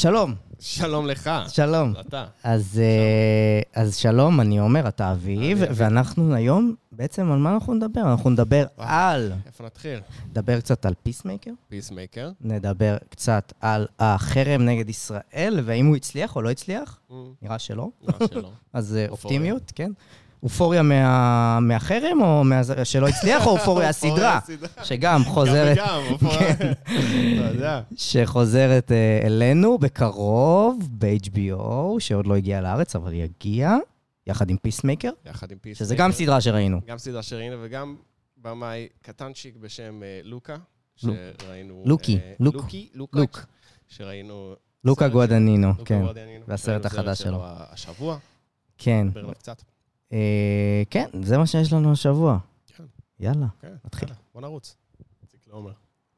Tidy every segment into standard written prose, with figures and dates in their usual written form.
שלום. שלום לך. שלום. אתה. אז שלום, אני אומר, אתה אביב, ואנחנו היום, בעצם על מה אנחנו נדבר? אנחנו נדבר על... איפה נתחיל? נדבר קצת על פיסמייקר. פיסמייקר. נדבר קצת על החרם נגד ישראל, והאם הוא הצליח או לא הצליח. נראה שלא. נראה שלא. אז אופטימיות, כן. אופוריה מהחרם, או שלא הצליח, או אופוריה הסדרה, שגם חוזרת... גם, אופוריה, אתה יודע. שחוזרת אלינו בקרוב, ב-HBO, שעוד לא הגיע לארץ, אבל יגיע, יחד עם פיסמייקר. יחד עם פיסמייקר. שזה גם סדרה שראינו. גם סדרה שראינו, וגם במאי קטנצ'יק בשם לוקה, שראינו... לוק. שראינו... לוקה גואדנינו, לוקה כן. גואדנינו. והסרט החדש שלו. השבוע. כן. נדבר עליו קצת. כן, זה מה שיש לנו השבוע. כן. יאללה, כן, נתחיל. בוא נרוץ. ציק לא אומר.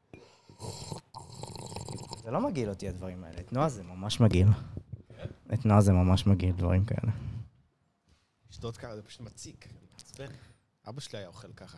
זה לא מגעיל אותי הדברים האלה. את נועה זה ממש מגעיל. את נועה זה ממש מגעיל, דברים כאלה. לשתות ככה, זה פשוט מציק. מעצבן. אבא שלי היה אוכל ככה.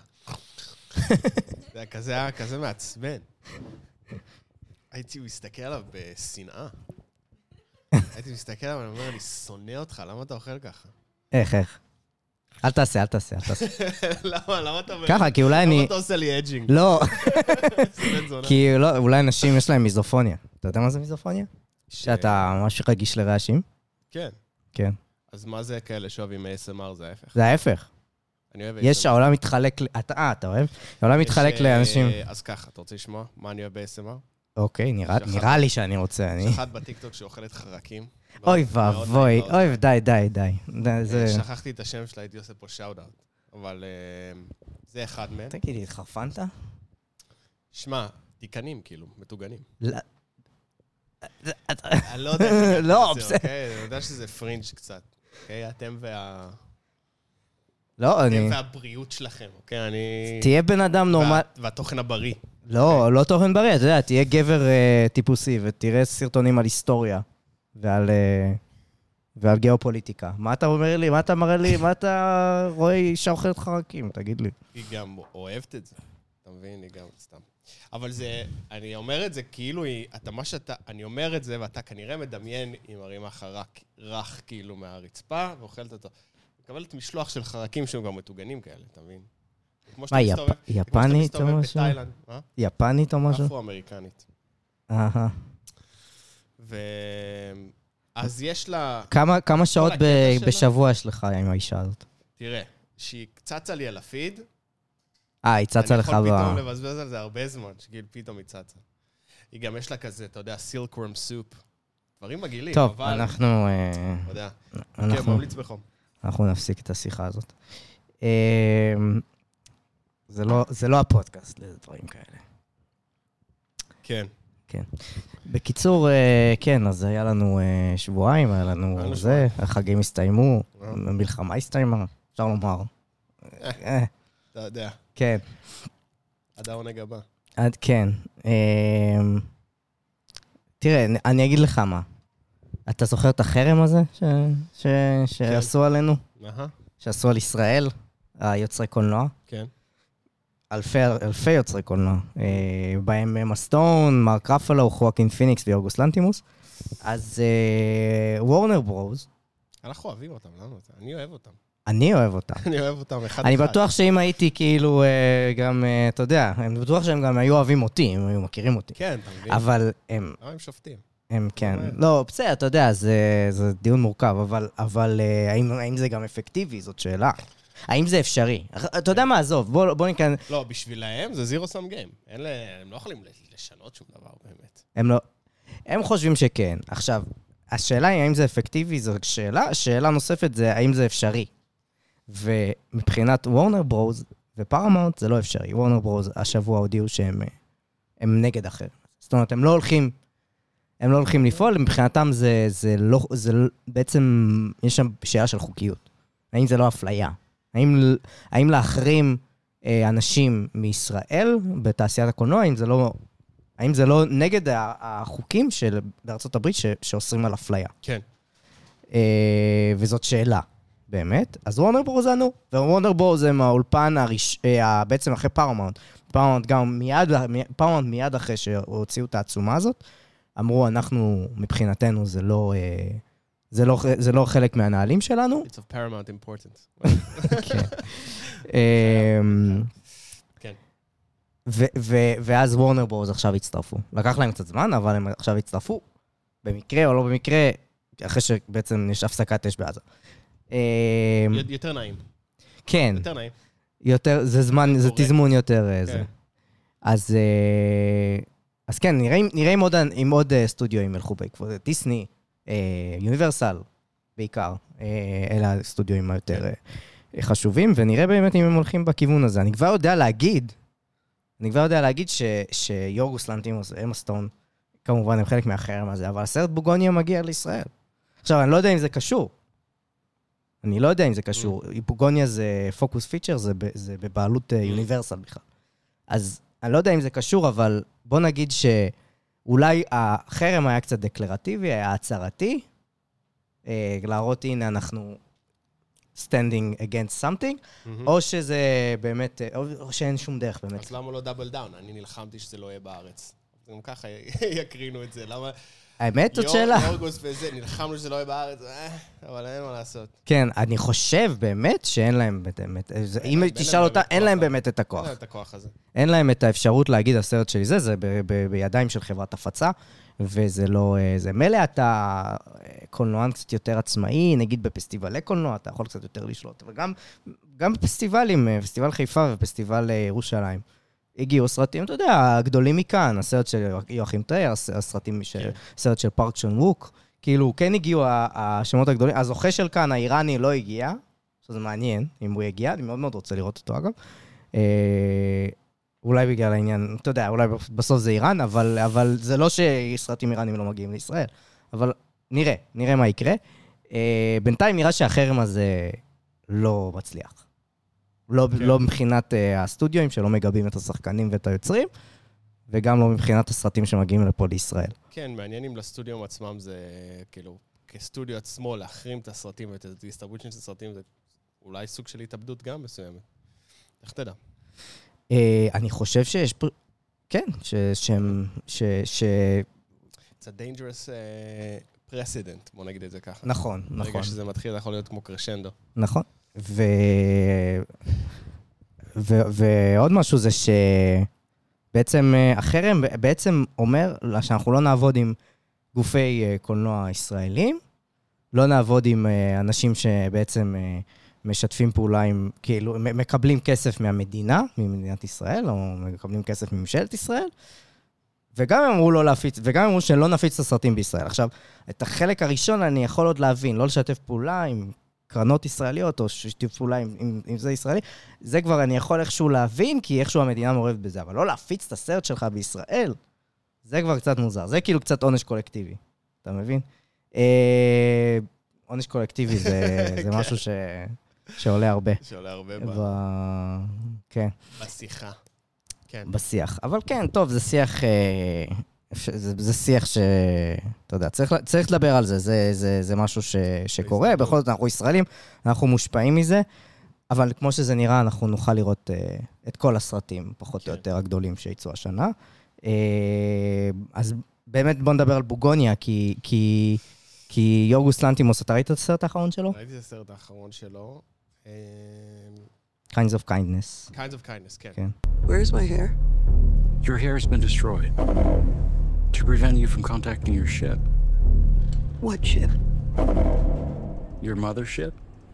זה היה כזה מעצבן. הייתי מסתכל עליו בשנאה. הייתי מסתכל עליו ואני אומר, אני שונא אותך, למה אתה אוכל ככה? איך? אל תעשה. למה אתה... ככה, כי אולי אני... למה אתה עושה לי אג'ינג? לא. כי אולי אנשים יש להם מיזופוניה. אתה יודע מה זה מיזופוניה? שאתה ממש רגיש לרעשים? כן. כן. אז מה זה כאלה שאוהבים ASMR? זה ההפך. זה ההפך. אני אוהב ASMR. יש העולם מתחלק... אתה אוהב? העולם מתחלק לאנשים... אז ככה, אתה רוצה לשמוע מה אני אוהב ב-ASMR? אוקיי, נראה לי שאני רוצה. יש אחד בטיקטוק שאוכלת חרקים. אוי ואבוי, אוי, די. שכחתי את השם שלה, הייתי עושה פה שאוט-אוט. אבל זה אחד מהם. תגידי, התחרפנת? שמע, תיקנים כאילו, מטוגנים. לא. אני לא יודע. לא, בסדר. אני יודע שזה פרינג' קצת. אתם והבריאות שלכם, אוקיי? אני... תהיה בן אדם נורמל... והתוכן הבריא. לא תוכן בריא, אתה יודע, תהיה גבר טיפוסי ותראה סרטונים על היסטוריה ועל גיאופוליטיקה. מה אתה אומר לי? מה אתה מראה לי? מה אתה רואה אישה אוכלת חרקים? תגיד לי. היא גם אוהבת את זה. אתה מבין? היא גם סתם. אבל זה, אני אומר את זה כאילו, אני אומר את זה ואתה כנראה מדמיין עם הרימה חרק רך כאילו מהרצפה ואוכלת אותו. מקבלת משלוח של חרקים שהם גם מטוגנים כאלה, אתה מבין? מה, יפנית או משהו? יפנית או משהו? אפרו-אמריקנית. אז יש לה... כמה שעות בשבוע יש לך עם האישה הזאת? תראה, שהיא צצה לי על הפיד. היא צצה לך... אני יכול פתאום לבזבז על זה הרבה זמן, שגיל פתאום היא צצה. היא גם יש לה כזה, אתה יודע, סילקוורם סופ. דברים מגעילים, אבל... טוב, אנחנו... אתה יודע, כן, ממליץ בחום. אנחנו נפסיק את השיחה הזאת. זה לא הפודקאסט לדברים כאלה. כן. כן. בקיצור, כן, אז היה לנו שבועיים, היה לנו זה, החגים הסתיימו, המלחמה הסתיימה, אפשר לומר. אתה יודע. כן. עד העונג הבא. כן. תראה, אני אגיד לך מה. אתה זוכר את החרם הזה שעשו עלינו? שעשו על ישראל, היוצרי קולנוע? כן. אלפי יוצרי קולנוע. בהם אמה סטון, מרק רפלו, חואקין פיניקס ויורגוס לנטימוס. אז וורנר ברוז. אנחנו אוהבים אותם, למה? אני אוהב אותם. אני אוהב אותם. אני אוהב אותם, אחד. אני בטוח שאם הייתי כאילו גם, אתה יודע, אני בטוח שהם גם היו אוהבים אותי, הם היו מכירים אותי. כן, אתה מבין. אבל הם... למה הם שופטים? הם כן. לא, בסדר, אתה יודע, זה דיון מורכב, אבל האם זה גם אפקטיבי? זאת שאלה. האם זה אפשרי? אתה יודע מה, עזוב, בוא נקרא... לא, בשבילהם זה זירו סאם גיים. הם לא יכולים לשנות שום דבר באמת. הם לא... הם חושבים שכן. עכשיו, השאלה היא האם זה אפקטיבי, זו שאלה. שאלה נוספת זה האם זה אפשרי. ומבחינת וורנר ברוז ופרמאונט זה לא אפשרי. וורנר ברוז השבוע הודיעו שהם נגד אחר. זאת אומרת, הם לא הולכים לפעול, מבחינתם זה לא... בעצם יש שם שאלה של חוקיות. האם זה לא אפליה? האם להחרים אנשים מישראל בתעשיית הקולנוע, האם זה לא נגד החוקים של בארצות הברית שאוסרים על אפליה? כן. וזאת שאלה, באמת. אז וורנר ברוז ענו, ווורנר ברוז הם האולפן בעצם אחרי פרמאונט. פרמאונט מיד אחרי שהוציאו את העצומה הזאת, אמרו, אנחנו, מבחינתנו, זה לא חלק מהנהלים שלנו. It's of paramount importance. כן. ואז וורנר ברוז עכשיו הצטרפו. לקח להם קצת זמן, אבל הם עכשיו הצטרפו, במקרה או לא במקרה, אחרי שבעצם יש הפסקת אש בעזה. יותר נעים. כן. יותר נעים. יותר, זה זמן, זה תזמון יותר זה. אז כן, נראה עם עוד סטודיו ילכו בעקבות דיסני, יוניברסל, בעיקר. אלה הסטודיואים היותר חשובים, ונראה באמת אם הם הולכים בכיוון הזה. אני כבר יודע להגיד שיורגוס לנטימוס ואמה סטון, כמובן הם חלק מהחרם הזה, אבל הסרט בוגוניה מגיע לישראל. עכשיו, אני לא יודע אם זה קשור. בוגוניה זה פוקוס פיצ'ר, זה בבעלות יוניברסל בכלל. אז אני לא יודע אם זה קשור, אבל בוא נגיד שאולי החרם היה קצת דקלרטיבי, היה הצהרתי, להראות הנה אנחנו standing against something, או שזה באמת, או שאין שום דרך באמת. אז למה לא דאבל דאון? אני נלחמתי שזה לא יהיה בארץ. גם ככה יקרינו את זה. למה? האמת, זאת שאלה. יורגוס וזה, נלחמנו שזה לא יהיה בארץ, אבל אין מה לעשות. כן, אני חושב באמת שאין להם באמת, אם תשאל אותה, אין להם באמת את הכוח. אין להם את הכוח הזה. אין להם את האפשרות להגיד, הסרט שלי זה בידיים של חברת הפצה, וזה לא, זה מלא, אתה קולנוען קצת יותר עצמאי, נגיד בפסטיבלי קולנוע, אתה יכול קצת יותר לשלוט, אבל גם בפסטיבלים, פסטיבל חיפה ופסטיבל ירושלים, הגיעו סרטים, אתה יודע, גדולים מכאן, הסרט של יואכים טרייר, הסרט של פארק צ'ון ווק, כאילו, כן הגיעו השמות הגדולים, הזוכה של כאן, האיראני, לא הגיע, שזה מעניין, אם הוא יגיע, אני מאוד מאוד רוצה לראות אותו, אגב. אולי בגלל העניין, אתה יודע, אולי בסוף זה איראן, אבל זה לא שסרטים איראנים לא מגיעים לישראל, אבל נראה מה יקרה. בינתיים נראה שהחרם הזה לא מצליח. לא מבחינת הסטודיואים שלא מגבים את השחקנים ואת היוצרים, וגם לא מבחינת הסרטים שמגיעים לפה לישראל. כן, מעניינים לסטודיו עצמם זה, כאילו, כסטודיו עצמו, להחרים את הסרטים ואת הדיסטריבושן של הסרטים, זה אולי סוג של התאבדות גם מסוימת. איך תדע? אני חושב שיש, כן, It's a dangerous precedent, בוא נגיד את זה ככה. נכון. ברגע שזה מתחיל, זה יכול להיות כמו קרשנדו. נכון. ועוד משהו זה שבעצם החרם בעצם אומר שאנחנו לא נעבוד עם גופי קולנוע ישראלים, לא נעבוד עם אנשים שבעצם משתפים פעולה עם, כאילו, מקבלים כסף מהמדינה, ממדינת ישראל, או מקבלים כסף מממשלת ישראל, וגם הם אמרו לא להפיץ, וגם הם אמרו שלא נפיץ את הסרטים בישראל. עכשיו, את החלק הראשון אני יכול עוד להבין, לא לשתף פעולה עם קרנות ישראליות, או שתף פעולה עם זה ישראלי, זה כבר אני יכול איכשהו להבין, כי איכשהו המדינה מעורבת בזה, אבל לא להפיץ את הסרט שלך בישראל, זה כבר קצת מוזר. זה כאילו קצת עונש קולקטיבי, אתה מבין? עונש קולקטיבי זה משהו שעולה הרבה. שעולה הרבה כן. בשיחה. כן. בשיח. אבל כן, טוב, זה שיח, זה שיח אתה יודע, צריך לדבר על זה, זה משהו שקורה, בכל זאת אנחנו ישראלים, אנחנו מושפעים מזה, אבל כמו שזה נראה, אנחנו נוכל לראות את כל הסרטים, פחות או יותר הגדולים שיצאו השנה. אז באמת בוא נדבר על בוגוניה, כי יורגוס לנטימוס, אתה ראית את הסרט האחרון שלו? ראיתי את הסרט האחרון שלו. Kinds of Kindness. Kinds of Kindness, כן. כן. Where's my hair? Your hair has been destroyed to prevent you from contacting your ship. What ship? Your mothership?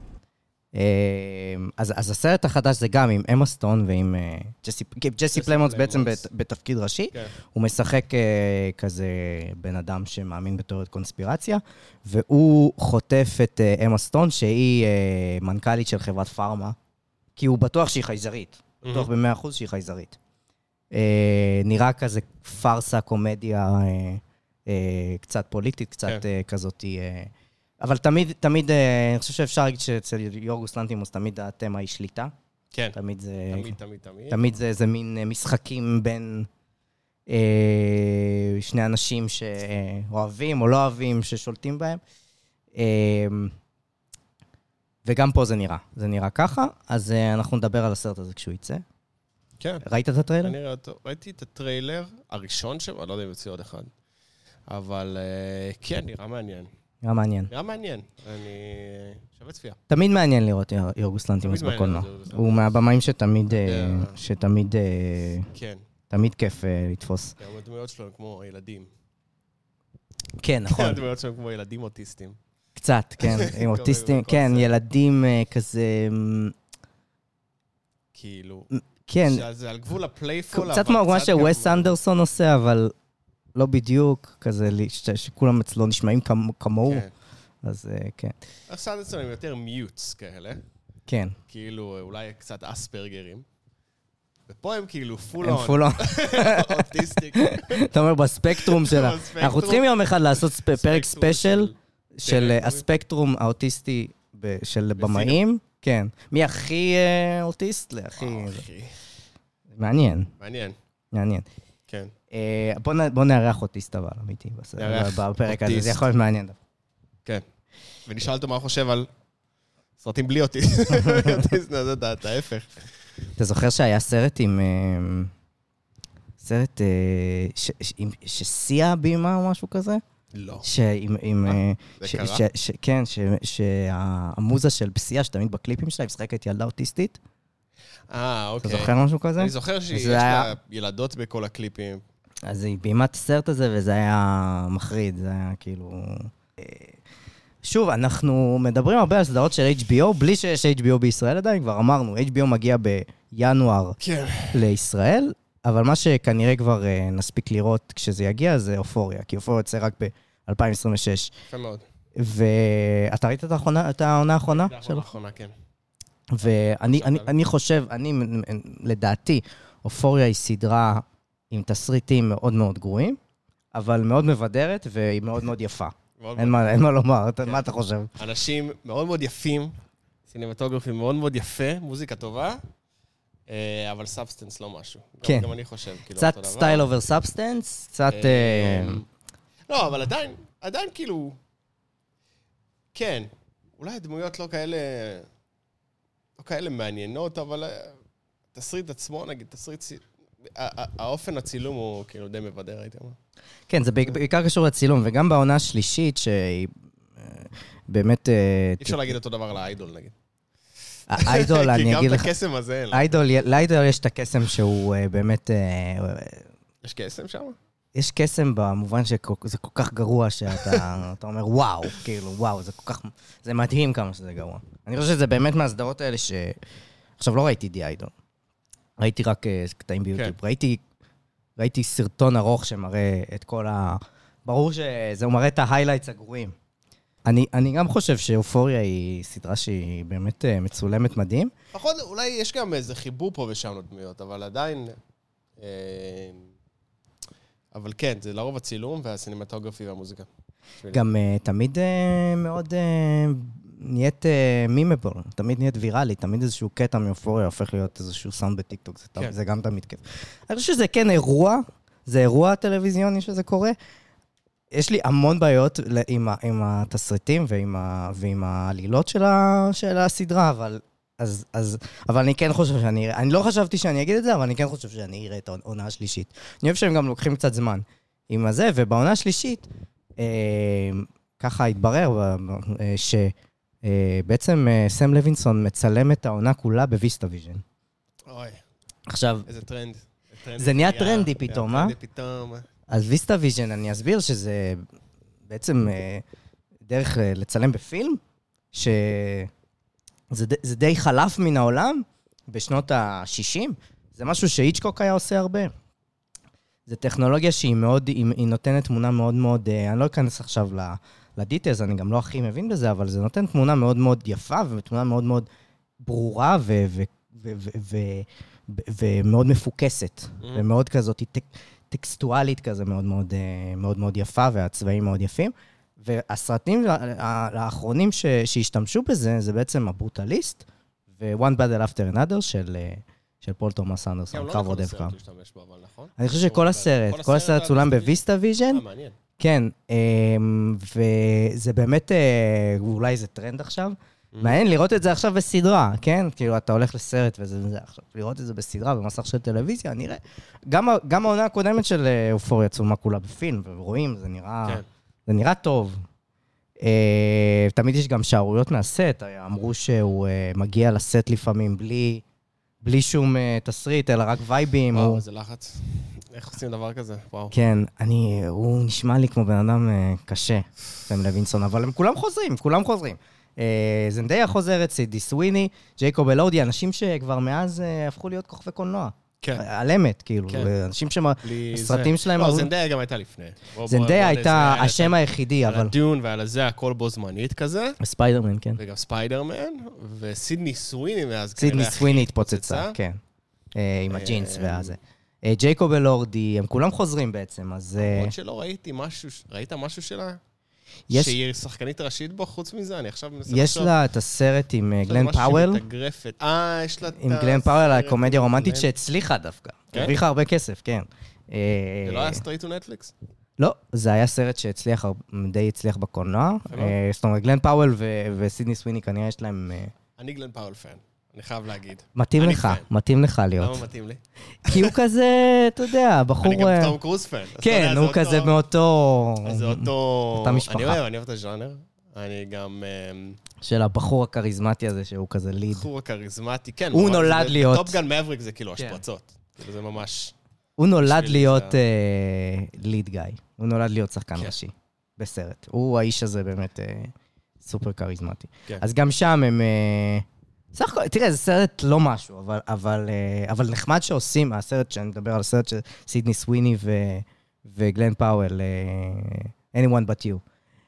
אז הסרט החדש זה גם עם אמה סטון ועם ג'סי פלמונס בעצם בתפקיד ראשי. הוא משחק כזה בן אדם שמאמין בתיאוריית קונספירציה, והוא חוטף את אמה סטון שהיא מנכ"לית של חברת פארמה, כי הוא בטוח שהיא חייזרית, בטוח ב100% שהיא חייזרית. נראה כזה פרסה, קומדיה, קצת פוליטית, קצת כזאת אבל תמיד, אני חושב שאפשר להגיד שאצל יורגוס לנטימוס תמיד התמה היא שליטה. כן. תמיד זה מין משחקים בין שני אנשים שאוהבים או לא אוהבים, ששולטים בהם. וגם פה זה נראה ככה, אז אנחנו נדבר על הסרט הזה כשהוא יצא. כן. ראית את הטריילר? אני ראיתי את הטריילר הראשון שם, אני לא יודע אם יוצא עוד אחד. אבל כן, נראה מעניין. נראה מעניין. נראה מעניין. אני שווה צפייה. תמיד מעניין לראות יורגוס לנטימוס תמיד בקולנוע. מעניין לראות הוא מהבמאים שתמיד כן. תמיד כיף לתפוס. כן, הדמויות שלו הם כמו ילדים. כן, נכון. הדמויות שלו הם כמו ילדים אוטיסטים. קצת, כן. עם אוטיסטים, כן, ילדים כזה... כאילו... כן. שזה על גבול הפלייפול, קצת מה שווסט אנדרסון עושה, אבל לא בדיוק, כזה שכולם אצלו נשמעים כמוהו. אז כן. הסנדרסון הם יותר מיוטס כאלה. כן. כאילו, אולי קצת אספרגרים. ופה הם כאילו פול הם און. פול און. אוטיסטיק. אתה אומר, בספקטרום שלה. אנחנו צריכים יום אחד לעשות פרק ספיישל של הספקטרום האוטיסטי של במאים. כן. מי הכי אוטיסט? להכי... מעניין. מעניין. כן. בוא נארח אוטיסט אבל, אמיתי, בפרק הזה, זה יכול להיות מעניין. כן. ונשאל אותו מה הוא חושב על סרטים בלי אוטיסט. אוטיסט, זה דעת, ההפך. אתה זוכר שהיה סרט עם... סרט שסיה בימה או משהו כזה? לא. זה קרה? כן, שהמוזה של פסיעה, שתמיד בקליפים שלה, היא משחקת ילדה אוטיסטית. אוקיי. אתה זוכר משהו כזה? אני זוכר שיש לה ילדות בכל הקליפים. אז היא בימת הסרט הזה, וזה היה מחריד, זה היה כאילו... שוב, אנחנו מדברים הרבה על סדרות של HBO, בלי שיש HBO בישראל עדיין, כבר אמרנו, HBO מגיע בינואר לישראל, אבל מה שכנראה כבר נספיק לראות כשזה יגיע, זה אופוריה, כי אופוריה יוצא רק ב-2026. יפה מאוד. ואתה ראית את העונה האחרונה? העונה האחרונה, כן. ואני חושב, לדעתי, אופוריה היא סדרה עם תסריטים מאוד מאוד גרועים, אבל מאוד מבדרת והיא מאוד מאוד יפה. אין מה לומר, מה אתה חושב? אנשים מאוד מאוד יפים, סינמטוגרפים מאוד מאוד יפה, מוזיקה טובה, אבל סאבסטנס לא משהו. כן. גם אני חושב. קצת סטייל אובר סאבסטנס, קצת... לא, אבל עדיין כאילו... כן, אולי הדמויות לא כאלה מעניינות, אבל תסריט עצמו, נגיד, האופן הצילום הוא כאילו די מבדר, הייתי אומר. כן, זה בעיקר קשור לצילום, וגם בעונה השלישית שהיא באמת... אי אפשר להגיד אותו דבר על האיידול, נגיד. האיידול, אני אגיד לך... כי גם את הקסם הזה... לאיידול יש את הקסם שהוא באמת... יש קסם שם? יש קסם במובן שזה כל כך גרוע שאתה אומר, וואו, כאילו, וואו, זה כל כך... זה מדהים כמה שזה גרוע. אני חושב שזה באמת מהסדרות האלה ש... עכשיו, לא ראיתי די איידול. ראיתי רק קטעים ביוטיוב. ראיתי סרטון ארוך שמראה את כל ה... ברור שזה מראה את ההיילייטס הגרועים. אני גם חושב שאופוריה היא סדרה שהיא באמת מצולמת מדהים. נכון, אולי יש גם איזה חיבור פה ושם לדמויות, אבל עדיין... אבל כן, זה לרוב הצילום והסינמטוגרפי והמוזיקה. גם תמיד מאוד נהיית מימבל, תמיד נהיית ויראלי, תמיד איזשהו קטע מאופוריה הופך להיות איזשהו סאונד בטיקטוק, זה גם תמיד כיף. אני חושב שזה כן אירוע, זה אירוע טלוויזיוני שזה קורה. יש לי המון בעיות עם התסריטים ועם העלילות של הסדרה, אבל אני כן חושב שאני אראה, אני לא חשבתי שאני אגיד את זה, אבל אני כן חושב שאני אראה את העונה השלישית. אני אוהב שהם גם לוקחים קצת זמן עם הזה, ובעונה השלישית, ככה התברר שבעצם סם לוינסון מצלם את העונה כולה בוויסטה ויז'ן. אוי. עכשיו... איזה טרנד. זה נהיה טרנדי פתאום, טרנדי פתאום. אז ויסטה ויז'ן, אני אסביר שזה בעצם דרך לצלם בפילם, זה די חלף מן העולם בשנות ה-60. זה משהו שהיצ'קוק היה עושה הרבה. זה טכנולוגיה שהיא מאוד, היא נותנת תמונה מאוד מאוד, אני לא אכנס עכשיו לדיטלס, אני גם לא הכי מבין בזה, אבל זה נותן תמונה מאוד מאוד יפה, ותמונה מאוד מאוד ברורה ומאוד מפוקסת, ומאוד כזאת טקסטואלית כזה מאוד מאוד יפה, והצבעים מאוד יפים. והסרטים האחרונים שהשתמשו בזה, זה בעצם הברוטליסט, ו-One Battle After Another של פול תומאס אנדרסון, קרב רודף קרב. אני חושב שכל הסרט צולם בוויסטה ויז'ן. כן, וזה באמת, אולי זה טרנד עכשיו, מעניין לראות את זה עכשיו בסדרה, כן? כאילו, אתה הולך לסרט וזה עכשיו. לראות את זה בסדרה, במסך של טלוויזיה, נראה. גם העונה הקודמת של אופוריה צולמה כולה בפילם, ורואים, זה נראה טוב. תמיד יש גם שערויות מהסט, אמרו שהוא מגיע לסט לפעמים בלי שום תסריט, אלא רק וייבים. וואו, איזה לחץ. איך עושים דבר כזה? וואו. כן, הוא נשמע לי כמו בן אדם קשה, סם לוינסון, אבל הם כולם חוזרים. זנדיה חוזרת, סידי סוויני, ג'ייקוב אלורדי, אנשים שכבר מאז הפכו להיות כוכבי קולנוע. כן. על אמת, כאילו, אנשים שהסרטים שלהם... לא, זנדיה גם הייתה לפני. זנדיה הייתה השם היחידי, אבל... על הדיון ועל הזה, הכל בו זמנית כזה. ספיידרמן, כן. וגם ספיידרמן, וסידני סוויני מאז סידני סוויני התפוצצה, כן. עם הג'ינס והזה. ג'ייקוב אלורדי, הם כולם חוזרים בעצם, אז... עוד שלא ראיתי משהו, ראית משהו שלה? שהיא שחקנית ראשית בו, חוץ מזה, אני עכשיו מנסה... יש לה את הסרט עם גלן פאוול. יש לה את... עם גלן פאוול, הקומדיה רומנטית שהצליחה דווקא. הרוויחה הרבה כסף, כן. זה לא היה סטרייט טו נטפליקס? לא, זה היה סרט די הצליח בקולנוע. זאת אומרת, גלן פאוול וסידני סוויני כנראה יש להם... אני גלן פאוול פן. אני חייב להגיד. מתאים לך להיות. למה מתאים לי? כי הוא כזה, אתה יודע, בחור... אני גם טום קרוז פן. כן, הוא כזה מאותו... זה אותה משפחה. אני אוהב את הז'אנר. אני גם... של הבחור הקריזמטי הזה, שהוא כזה ליד. הבחור הקריזמטי, כן. הוא נולד להיות... טופגן מבריק זה כאילו השפרצות. זה ממש... הוא נולד להיות ליד גאי. הוא נולד להיות שחקן ראשי בסרט. הוא האיש הזה באמת סופר קריזמטי. אז גם שם הם... סך הכל, תראה, זה סרט לא משהו, אבל נחמד שעושים, הסרט שאני מדבר על הסרט של סידני סוויני וגלן פאוול, Anyone But You.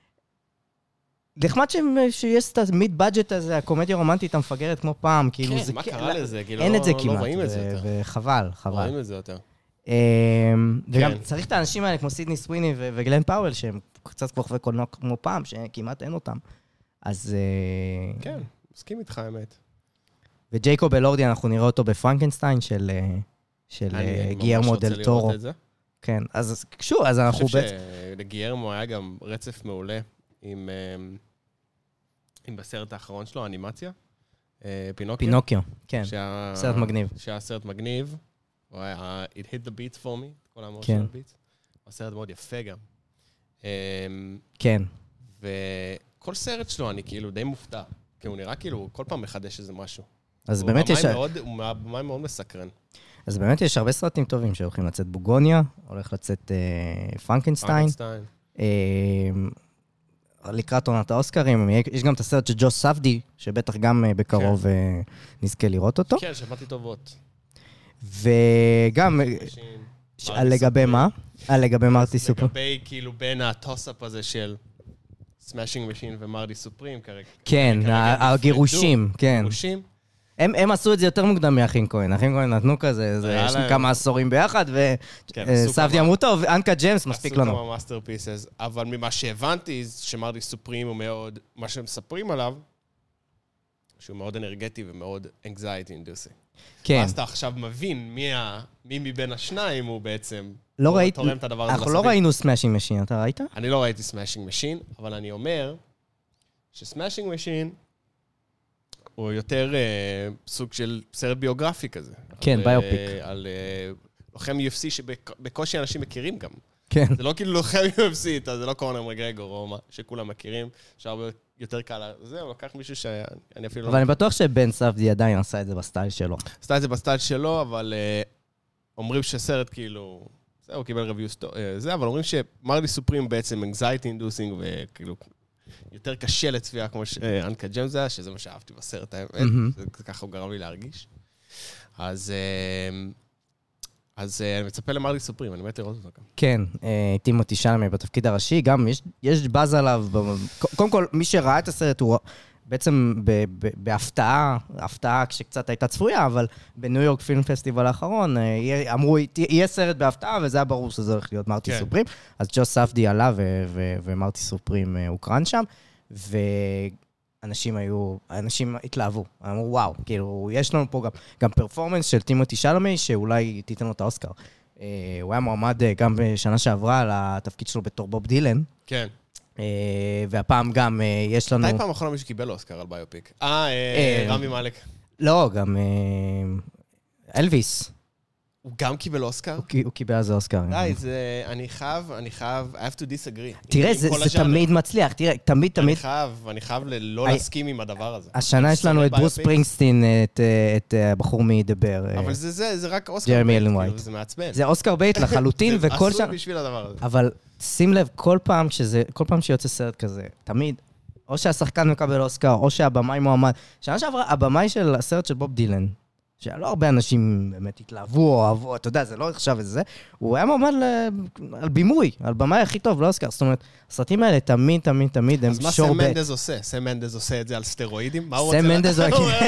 נחמד שיש את המיד-בדג'ט הזה, הקומדיה הרומנטית המפגרת כמו פעם, כאילו זה... כן, מה קרה לזה? אין את זה כמעט, לא רואים את זה יותר. וחבל. רואים את זה יותר. וגם צריך את האנשים האלה כמו סידני סוויני וגלן פאוול, שהם קצת כוכבי קולנוע כמו פעם, שכמעט אין אותם. אז... כן, מסכים איתך, האמת. וג'ייקוב אלורדי, אנחנו נראה אותו בפרנקנסטיין של גיירמו דל טורו. כן, אז שוב, אז אנחנו... אני חושב שלגיירמו היה גם רצף מעולה עם בסרט האחרון שלו, האנימציה, פינוקיו, כן, סרט מגניב. שהיה סרט מגניב, הוא היה It Hit the Beats for Me, כל המור של הביטס. הוא סרט מאוד יפה גם. כן. וכל סרט שלו אני כאילו די מופתע, כי הוא נראה כאילו כל פעם מחדש איזה משהו. אז באמת יש... הוא מים מאוד מסקרן. אז באמת יש הרבה סרטים טובים שהולכים לצאת בוגוניה, הולך לצאת פרנקנסטיין. לקראת עונת האוסקרים, יש גם את הסרט של ג'וש ספדי, שבטח גם בקרוב נזכה לראות אותו. כן, שמעתי טובות. וגם... לגבי מה? לגבי מרטי סופרים. לגבי כאילו בין הטוסאפ הזה של סמאשינג משין ומרטי סופרים כרגע. כן, הגירושים, כן. גירושים. הם עשו את זה יותר מוקדם מאחים כהן. אחים כהן נתנו כזה, יש כמה עשורים ביחד, וסבדי אמרו טוב, אנקה ג'יימס מספיק לנו. עשו כמה מאסטרפיסס, אבל ממה שהבנתי, שמרטי סופרים הוא מאוד, מה שהם מספרים עליו, שהוא מאוד אנרגטי ומאוד anxiety inducing. כן. אז אתה עכשיו מבין מי מבין השניים הוא בעצם תורם את הדבר הזה. אנחנו לא ראינו סמאשינג משין, אתה ראית? אני לא ראיתי סמאשינג משין, אבל אני אומר שסמאשינג משין הוא יותר סוג של סרט ביוגרפי כזה. כן, ביופיק. על לוחם UFC שבקושי אנשים מכירים גם. כן. זה לא כאילו לוחם UFC, זה לא קונר מגרגור או מה, שכולם מכירים, שהרבה יותר קל. זהו, לקח מישהו שאני אפילו לא... אבל אני בטוח שבן ספדי עדיין עשה את זה בסטייל שלו. עשה את זה בסטייל שלו, אבל אומרים שהסרט כאילו... זהו, הוא קיבל רביוס זה, אבל אומרים שמרטי סופרים בעצם anxiety inducing וכאילו... יותר קשה לצפייה, כמו שאנקה ג'יימס היה, שזה מה שאהבתי בסרט האמת, זה ככה הוא גרם לי להרגיש. אז אני מצפה למרטי סופרים, אני באמת לראות אותו גם. כן, טימותי שלמי בתפקיד הראשי, גם יש באז עליו, קודם כל, מי שראה את הסרט הוא בעצם בהפתעה, הפתעה שקצת הייתה צפויה, אבל בניו יורק פילם פסטיבל האחרון, אמרו, יהיה סרט בהפתעה, וזה היה ברור שזה הולך להיות מרטי סופרים, אז ג'וס ספדי עלה, ומרטי סופרים הוקרן שם, ואנשים התלהבו, אמרו, וואו, כאילו, יש לנו פה גם פרפורמנס של טימותי שלמי, שאולי תיתן לו את האוסקר. הוא היה מועמד גם בשנה שעברה, לתפקיד שלו בתור בוב דילן. כן. והפעם גם יש לנו... מתי פעם אחרונה מישהו קיבל אוסקר על ביופיק? רמי מאלק. לא, גם אלוויס. הוא גם קיבל אוסקר? הוא קיבל על זה אוסקר. די, זה... אני חייב, I have to disagree. תראה, זה תמיד מצליח, תראה, תמיד. אני חייב לא להסכים עם הדבר הזה. השנה יש לנו את ברוס ספרינגסטין, את הבחור מדבר. אבל זה רק אוסקר ג'רמי אלן בייט, ווייט. זה מעצבן. זה אוסקר בייט לחלוטין, וכל עשוי שנה... בשביל הדבר הזה. אבל שים לב, כל פעם שיוצא סרט כזה, תמיד, או שהשחקן מקבל אוסקר, או שהבמאי מועמד. שנה שעברה, הבמאי של הסרט של בוב דילן, שלא הרבה אנשים באמת התלהבו או אהבו, אתה יודע, זה לא עכשיו וזה, הוא היה מועמד על בימוי, על במאי הכי טוב, לא אוסקר. זאת אומרת, הסרטים האלה תמיד הם שור ב'. אז מה סם מנדז עושה? סם מנדז עושה את זה על סטרואידים? מה הוא רוצה? סם מנדז,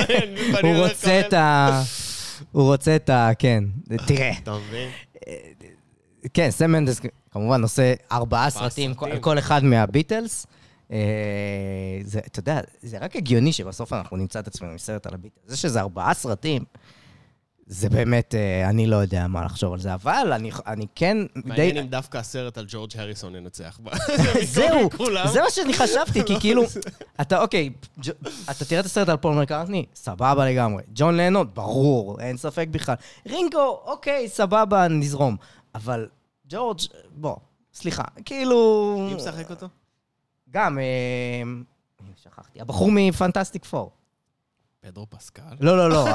הוא רוצה את ה... כן, תראה. אתה מבין? כן, סם מנדס כמובן עושה 4 סרטים, כל אחד מהביטלס. אתה יודע, זה רק הגיוני שבסוף אנחנו נמצא את עצמנו מסרט על הביטלס. זה שזה 4 סרטים, זה באמת, אני לא יודע מה לחשוב על זה, אבל אני כן... מעניין אם דווקא הסרט על ג'ורג' הריסון ינצח. זהו, זה מה שאני חשבתי, כי כאילו, אוקיי, אתה תראה את הסרט על פול מקרטני, סבבה לגמרי. ג'ון לנון, ברור, אין ספק בכלל. רינגו, אוקיי, סבבה, נזרום. אבל ג'ורג', בוא, סליחה, כאילו... מי משחק אותו? גם, שכחתי, הבחור מפנטסטיק פור. פדרו פסקל? לא,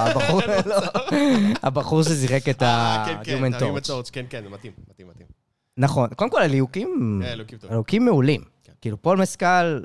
הבחור שזירק את ה-Human Torch. כן, זה מתאים. נכון, קודם כל, הליהוקים מעולים. כאילו, פול מסקל,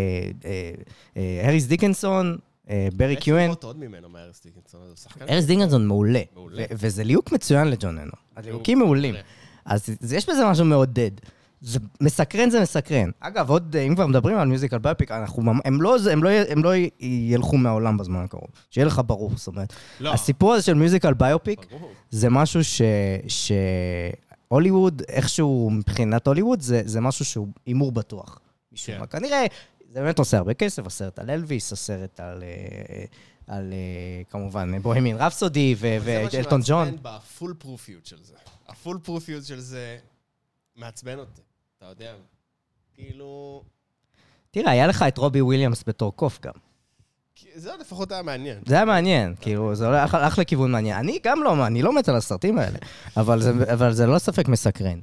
הריס דיקנסון, ברי קיואן. איך לראות עוד ממנו מהריס דיקנסון? הריס דיקנסון מעולה, וזה ליהוק מצוין לג'ון לנון. הליהוקים מעולים. אז יש בזה משהו מעודד. זה מסקרן. אגב, עוד, אם כבר מדברים על מיוזיקל ביופיק, הם לא ילכו מהעולם בזמן הקרוב. שיהיה לך ברור, זאת אומרת. הסיפור הזה של מיוזיקל ביופיק, זה משהו שהוליווד, איכשהו מבחינת הוליווד, זה משהו שהוא אימור בטוח. כנראה, זה באמת עושה הרבה כסף, הסרט על אלוויס, הסרט על כמובן, בוהמיאן רפסודי ואלטון ג'ון. זה מה שמעצבן בפול פרופיות של זה. הפול פרופיות של זה מעצבן אותי. אתה יודע, כאילו... תראה, היה לך את רובי וויליאמס בתור קוף גם. זה לפחות היה מעניין. זה היה מעניין, כאילו, זה הולך לכיוון מעניין. אני גם לא, אני לא מת על הסרטים האלה, אבל זה לא ספק מסקרן.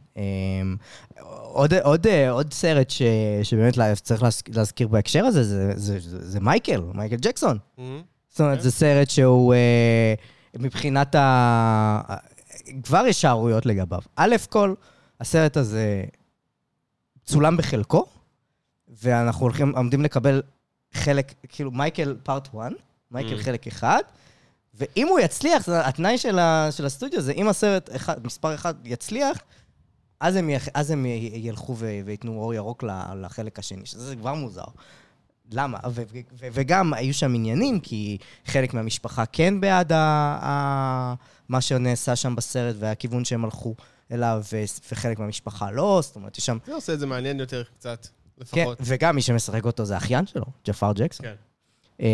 עוד סרט שבאמת צריך להזכיר בהקשר הזה, זה מייקל ג'קסון. זאת אומרת, זה סרט שהוא מבחינת כבר יש שערויות לגביו. א' כל, הסרט הזה צולם בחלקו, ואנחנו עומדים לקבל חלק, כאילו מייקל פארט 1, מייקל חלק 1, ואם הוא יצליח, התנאי של הסטודיו זה אם הסרט מספר 1 יצליח, אז הם ילכו ויתנו אור ירוק לחלק השני, שזה כבר מוזר. למה? וגם היו שם עניינים, כי חלק מהמשפחה כן בעד מה שנעשה שם בסרט, והכיוון שהם הלכו אליו, וחלק מהמשפחה לא, זאת אומרת, יש שם... זה עושה את זה מעניין יותר קצת, כן, לפחות. וגם מי שמשחק אותו זה אחיין שלו, ג'פר ג'קסון. כן.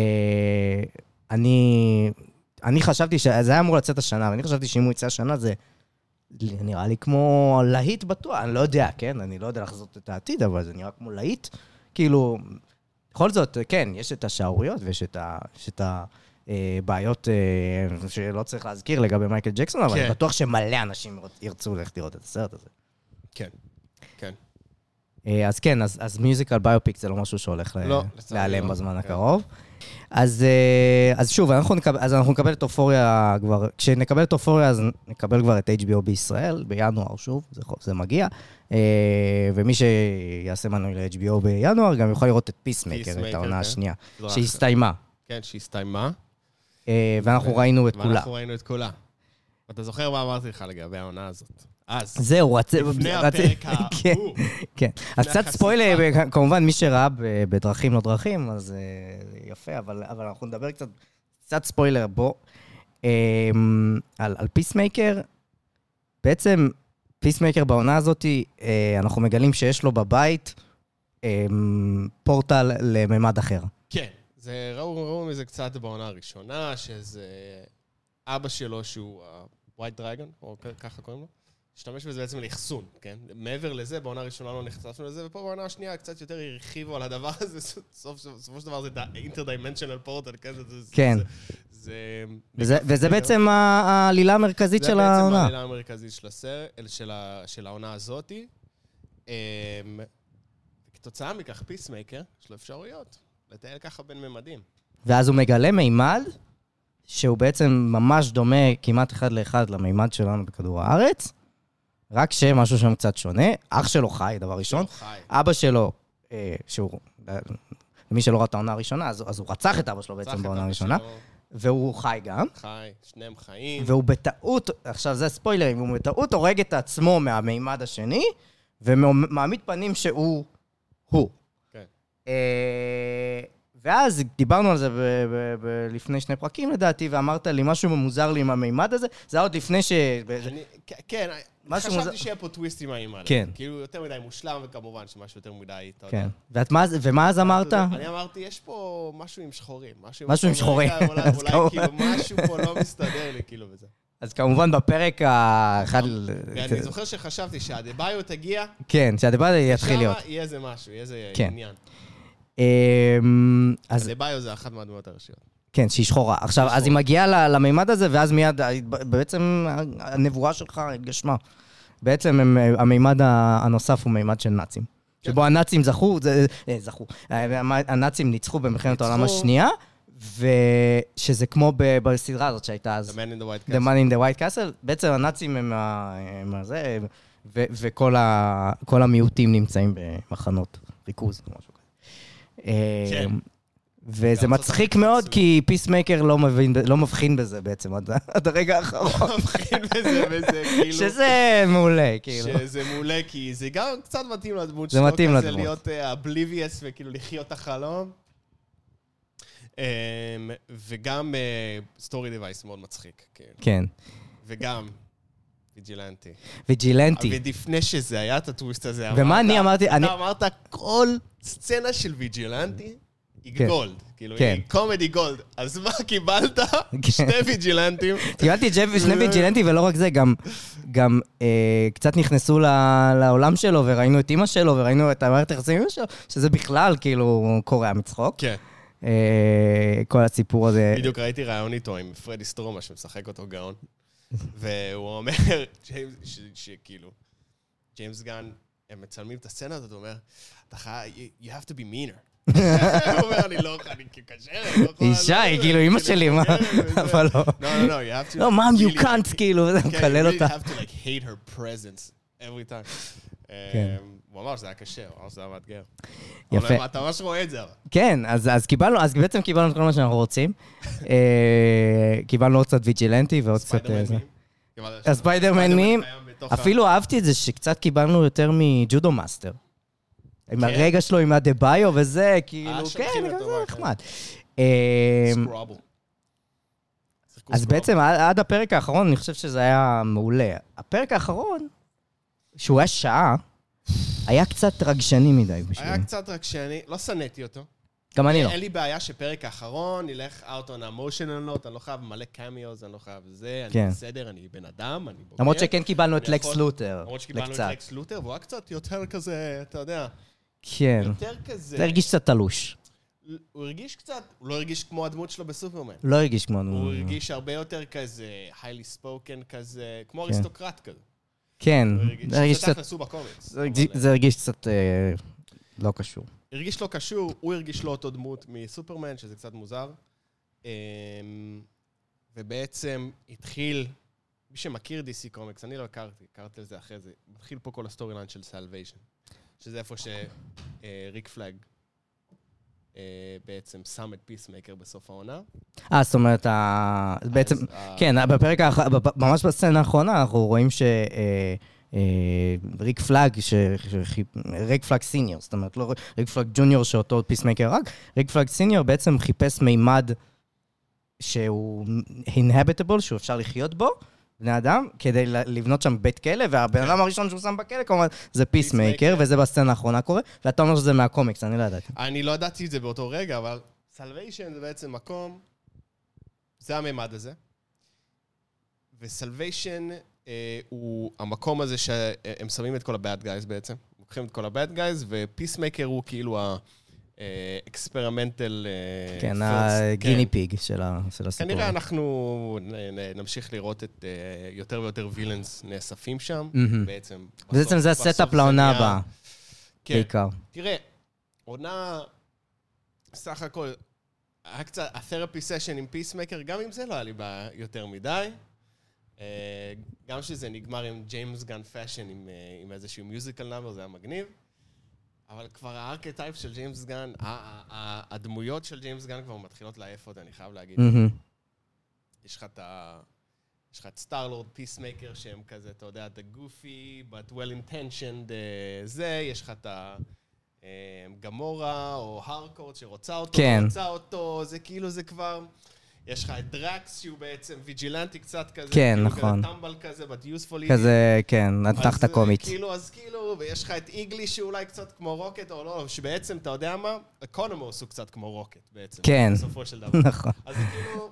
אני חשבתי שזה היה אמור לצאת השנה, ואני חשבתי שאם הוא יצא השנה זה נראה לי כמו להיט בטוח, אני לא יודע, כן? אני לא יודע לחזות את העתיד, אבל זה נראה כמו להיט. כאילו, בכל זאת, כן, יש את השערוריות ויש את הבעיות שלא צריך להזכיר לגבי מייקל ג'קסון, אבל אני בטוח שמלא אנשים ירצו ללכת לראות את הסרט הזה. כן, כן. אז כן, אז מיוזיקל ביופיק זה לא משהו שהולך להיעלם בזמן הקרוב. אז שוב, אנחנו נקבל את אופוריה כבר, כשנקבל את אופוריה, אז נקבל כבר את HBO בישראל, בינואר שוב, זה מגיע, ומי שיעשה מנוי ל-HBO בינואר, גם יוכל לראות את פיסמקר, את העונה השנייה, שהסתיימה. כן, שהסתיימה. ואנחנו ראינו את כולה. ואנחנו ראינו את כולה. אתה זוכר מה אמרתי לך לגבי העונה הזאת? אז. זהו, לפני הפרק כן. אז קצת ספוילר, כמובן מי שראה בדרכים לא דרכים, אז יפה, אבל אנחנו נדבר קצת ספוילר בו. על פיסמייקר, בעצם פיסמייקר בעונה הזאת, אנחנו מגלים שיש לו בבית פורטל לממד אחר. כן, ראו מזה קצת בעונה הראשונה, שזה אבא שלו שהוא ווייט דרגון, או ככה קוראים לו. השתמש בזה בעצם לאחסון, כן? מעבר לזה, בעונה הראשונה לא נחשפנו לזה, ופה בעונה השנייה קצת יותר הרחיבו על הדבר הזה, סופו של דבר זה interdimensional portal, כן? כן. וזה בעצם העלילה המרכזית של העונה. זה בעצם העלילה המרכזית של העונה הזאת. וכתוצאה מכך, פיסמייקר, יש לו אפשרויות לטייל ככה בין ממדים. ואז הוא מגלה מימד, שהוא בעצם ממש דומה כמעט אחד לאחד למימד שלנו בכדור הארץ, רק שמשהו שם קצת שונה. אח שלו חי, דבר ראשון. אבא שלו, שהוא, למי שלא ראה את העונה הראשונה, אז הוא רצח את אבא שלו בעצם בעונה הראשונה, והוא חי גם. חי, שניהם חיים. והוא בטעות, עכשיו זה ספוילרים, הוא בטעות הורג את עצמו מהמימד השני, ומעמיד פנים שהוא הוא. כן. ואז דיברנו על זה לפני 2 פרקים לדעתי, ואמרת לי משהו מוזר לי עם המימד הזה, זה היה עוד לפני ש... כן, חשבתי שיהיה פה טוויסט עם האימא. כן. כאילו יותר מדי מושלם, וכמובן שמשהו יותר מדי, אתה כן. יודע. ומה אז אמרת? אני אמרתי, יש פה משהו עם שחורים. משהו עם שחורים. אולי כאילו משהו פה לא מסתדר לי, כאילו וזה. אז כמובן בפרק האחד... אני זוכר שחשבתי שהדביו תגיע... כן, שהדביו יתחיל להיות. שם יהיה איזה משהו, יהיה איזה עניין. הדביו זה אחת מהדמויות הראשיות. כן, שהיא שחורה. עכשיו, אז היא מגיעה למימד הזה, ואז מיד, בעצם הנבואה שלך התגשמה. בעצם המימד הנוסף הוא מימד של נאצים. שבו הנאצים זכו, הנאצים ניצחו במלחמת העולם השנייה, ושזה כמו בסדרה הזאת שהייתה אז. The Man in the White Castle. בעצם הנאצים הם זה, וכל המיעוטים נמצאים במחנות ריכוז, משהו כזה. כן. וזה מצחיק מאוד, כי פיסמייקר לא מבחין בזה בעצם, עד הרגע האחרון. לא מבחין בזה, וזה כאילו... שזה מעולה, כאילו. שזה מעולה, כי זה גם קצת מתאים לדמות זה שלו, מתאים כזה לדמות. להיות אבליביוס וכאילו לחיות את החלום. וגם סטורי דיווייס מאוד מצחיק. כן. וגם ויג'ילנטי. ויג'ילנטי. ולפני שזה היה את הטוויסט הזה, ומה אני אמרתי? אתה אמרת כל סצנה של ויג'ילנטי, היא גולד, כאילו, היא קומדי גולד. אז מה קיבלת? 2 ויג'ילנטים. קיבלתי 2 ויג'ילנטי, ולא רק זה, גם קצת נכנסו לעולם שלו, וראינו את אמא שלו, וראינו את המערכת היחסים עם אמא שלו, שזה בכלל, כאילו, קורע מצחוק. כן. כל הסיפור הזה. בדיוק ראיתי רעיון איתו עם פרדי סטרומה, שמשחק אותו גאון, והוא אומר שכאילו, ג'יימס גן, הם מצלמים את הסצנה הזאת, הוא אומר, you have to be meaner. הוא אומר, אני לא יכול... אישה, כאילו, אמא שלי, מה? אבל לא. לא, you have to... לא, מם, you can't, כאילו, וזה מקלל אותה. you really have to, like, hate her presence every time. הוא אמר שזה היה קשה, הוא אמר שזה היה מאתגר. יפה. אתה ממש רואה את זה, אבל. כן, אז בעצם קיבלנו את כל מה שאנחנו רוצים. קיבלנו עוד קצת ויג'ילנטי ועוד קצת... הספיידרמנים. אפילו אהבתי את זה שקצת קיבלנו יותר מג'ודו מאסטר. עם הרגע שלו, עם הדביו וזה, כאילו, כן, זה נחמד. סקרובל. אז בעצם עד הפרק האחרון, אני חושב שזה היה מעולה. הפרק האחרון, שהוא היה שעה, היה קצת רגשני מדי בשביל. היה קצת רגשני, לא סניתי אותו. גם אני לא. אין לי בעיה שפרק האחרון נלך out on emotional note, אני לא חייב מלא קמיוז, אני לא חייב זה, אני בסדר, אני בן אדם, אני בוגר. למרות שכן קיבלנו את לקס לותר. למרות שקיבלנו את לקס לותר, והוא היה קצת יותר כזה, אתה יודע. כן. יותר כזה. זה הרגיש קצת תלוש. הוא הרגיש קצת, הוא לא הרגיש כמו הדמות שלו בסופרמן. לא הרגיש כמו הדמות. הוא הרגיש הרבה יותר כזה, highly spoken כזה, כמו אריסטוקרט כזה. כן. זה הרגיש קצת... תכנסו בקומיקס. זה הרגיש קצת לא קשור. הרגיש לא קשור, הוא הרגיש לא אותו דמות מסופרמן, שזה קצת מוזר. ובעצם התחיל, מי שמכיר DC קומיקס, אני לא הכרתי על זה אחרי זה, מתחיל פה כל הסטורי ליין של סלוויישן, שזה איפה שריק פלאג בעצם שם את פיסמייקר בסוף העונה. זאת אומרת, בעצם, כן, בפרק, ממש בסצנה האחרונה, אנחנו רואים ריק פלאג סיניור, זאת אומרת, לא ריק פלאג ג'וניור שאותו פיסמייקר רק, ריק פלאג סיניור בעצם חיפש מימד שהוא inhabitable, שהוא אפשר לחיות בו, בני אדם, כדי לבנות שם בית כלא, והבן אדם הראשון שהוא שם בכלא, כלומר, זה פיסמייקר, וזה בסצנה האחרונה קורה, ואתה אומר שזה מהקומיקס, אני לא ידעתי. אני לא ידעתי את זה באותו רגע, אבל סלוויישן זה בעצם מקום, זה הממד הזה, וסלוויישן הוא המקום הזה שהם שמים את כל ה-bad guys בעצם. לוקחים את כל ה-bad guys, ופיסמקר הוא כאילו האקספרימנטל... כן, הגיני פיג של הסיפור. כנראה אנחנו נמשיך לראות את יותר ויותר וילאנס נאספים שם, בעצם. בעצם זה הסטאפ לעונה הבאה, בעיקר. תראה, עונה, סך הכל, היה קצת, התרפי סשן עם פיסמקר, גם אם זה לא היה לי בה יותר מדי, גם שזה נגמר עם ג'יימס גן פאשן, עם איזשהו מיוזיקל נאמבר, זה היה מגניב, אבל כבר הארכטייפ של ג'יימס גן, הדמויות של ג'יימס גן כבר מתחילות לעייף עוד, אני חייב להגיד. יש לך את סטארלורד, פיסמקר, שהם כזה, אתה יודע, the goofy, but well-intentioned, זה, יש לך את גמורה, או הרקורד שרוצה אותו, כן. רוצה אותו, זה כאילו זה כבר... יש לך את דרקס, שהוא בעצם ויג'ילנטי קצת כזה, כן, כאילו נכון. כזה טמבל כזה, but useful. כזה, כן, נתחת קומית. אז כאילו, ויש לך את איגלי שאולי קצת כמו רוקט, או לא, שבעצם, אתה יודע מה? אקונומוס הוא קצת כמו רוקט, בעצם. כן. בסופו של דבר. נכון. אז זה כאילו...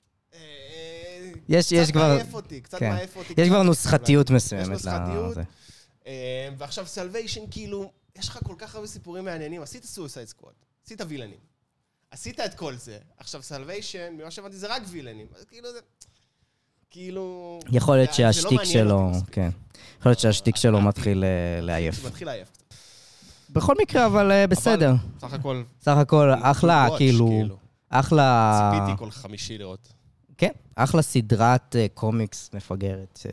יש כבר... קצת מעייף אותי. יש כבר נוסחתיות מסוימת. יש נוסחתיות. ועכשיו סלוויישן, כאילו, יש לך כל כך הרבה סיפורים מעניינים. עשית סויסייד סקוואד, עשית וילנים. עשית את כל זה. עכשיו סלוויישן, ממה שהבנתי, זה רק וילנים. אז כאילו זה... כאילו... יכול להיות שהשטיק שלו... כן. יכול להיות שהשטיק שלו מתחיל לעייף. מתחיל לעייף קצת. בכל מקרה, אבל בסדר. סך הכל, אחלה, כאילו... אחלה... ציפיתי כל חמישי לראות. כן, אחלה סדרת קומיקס מפגרת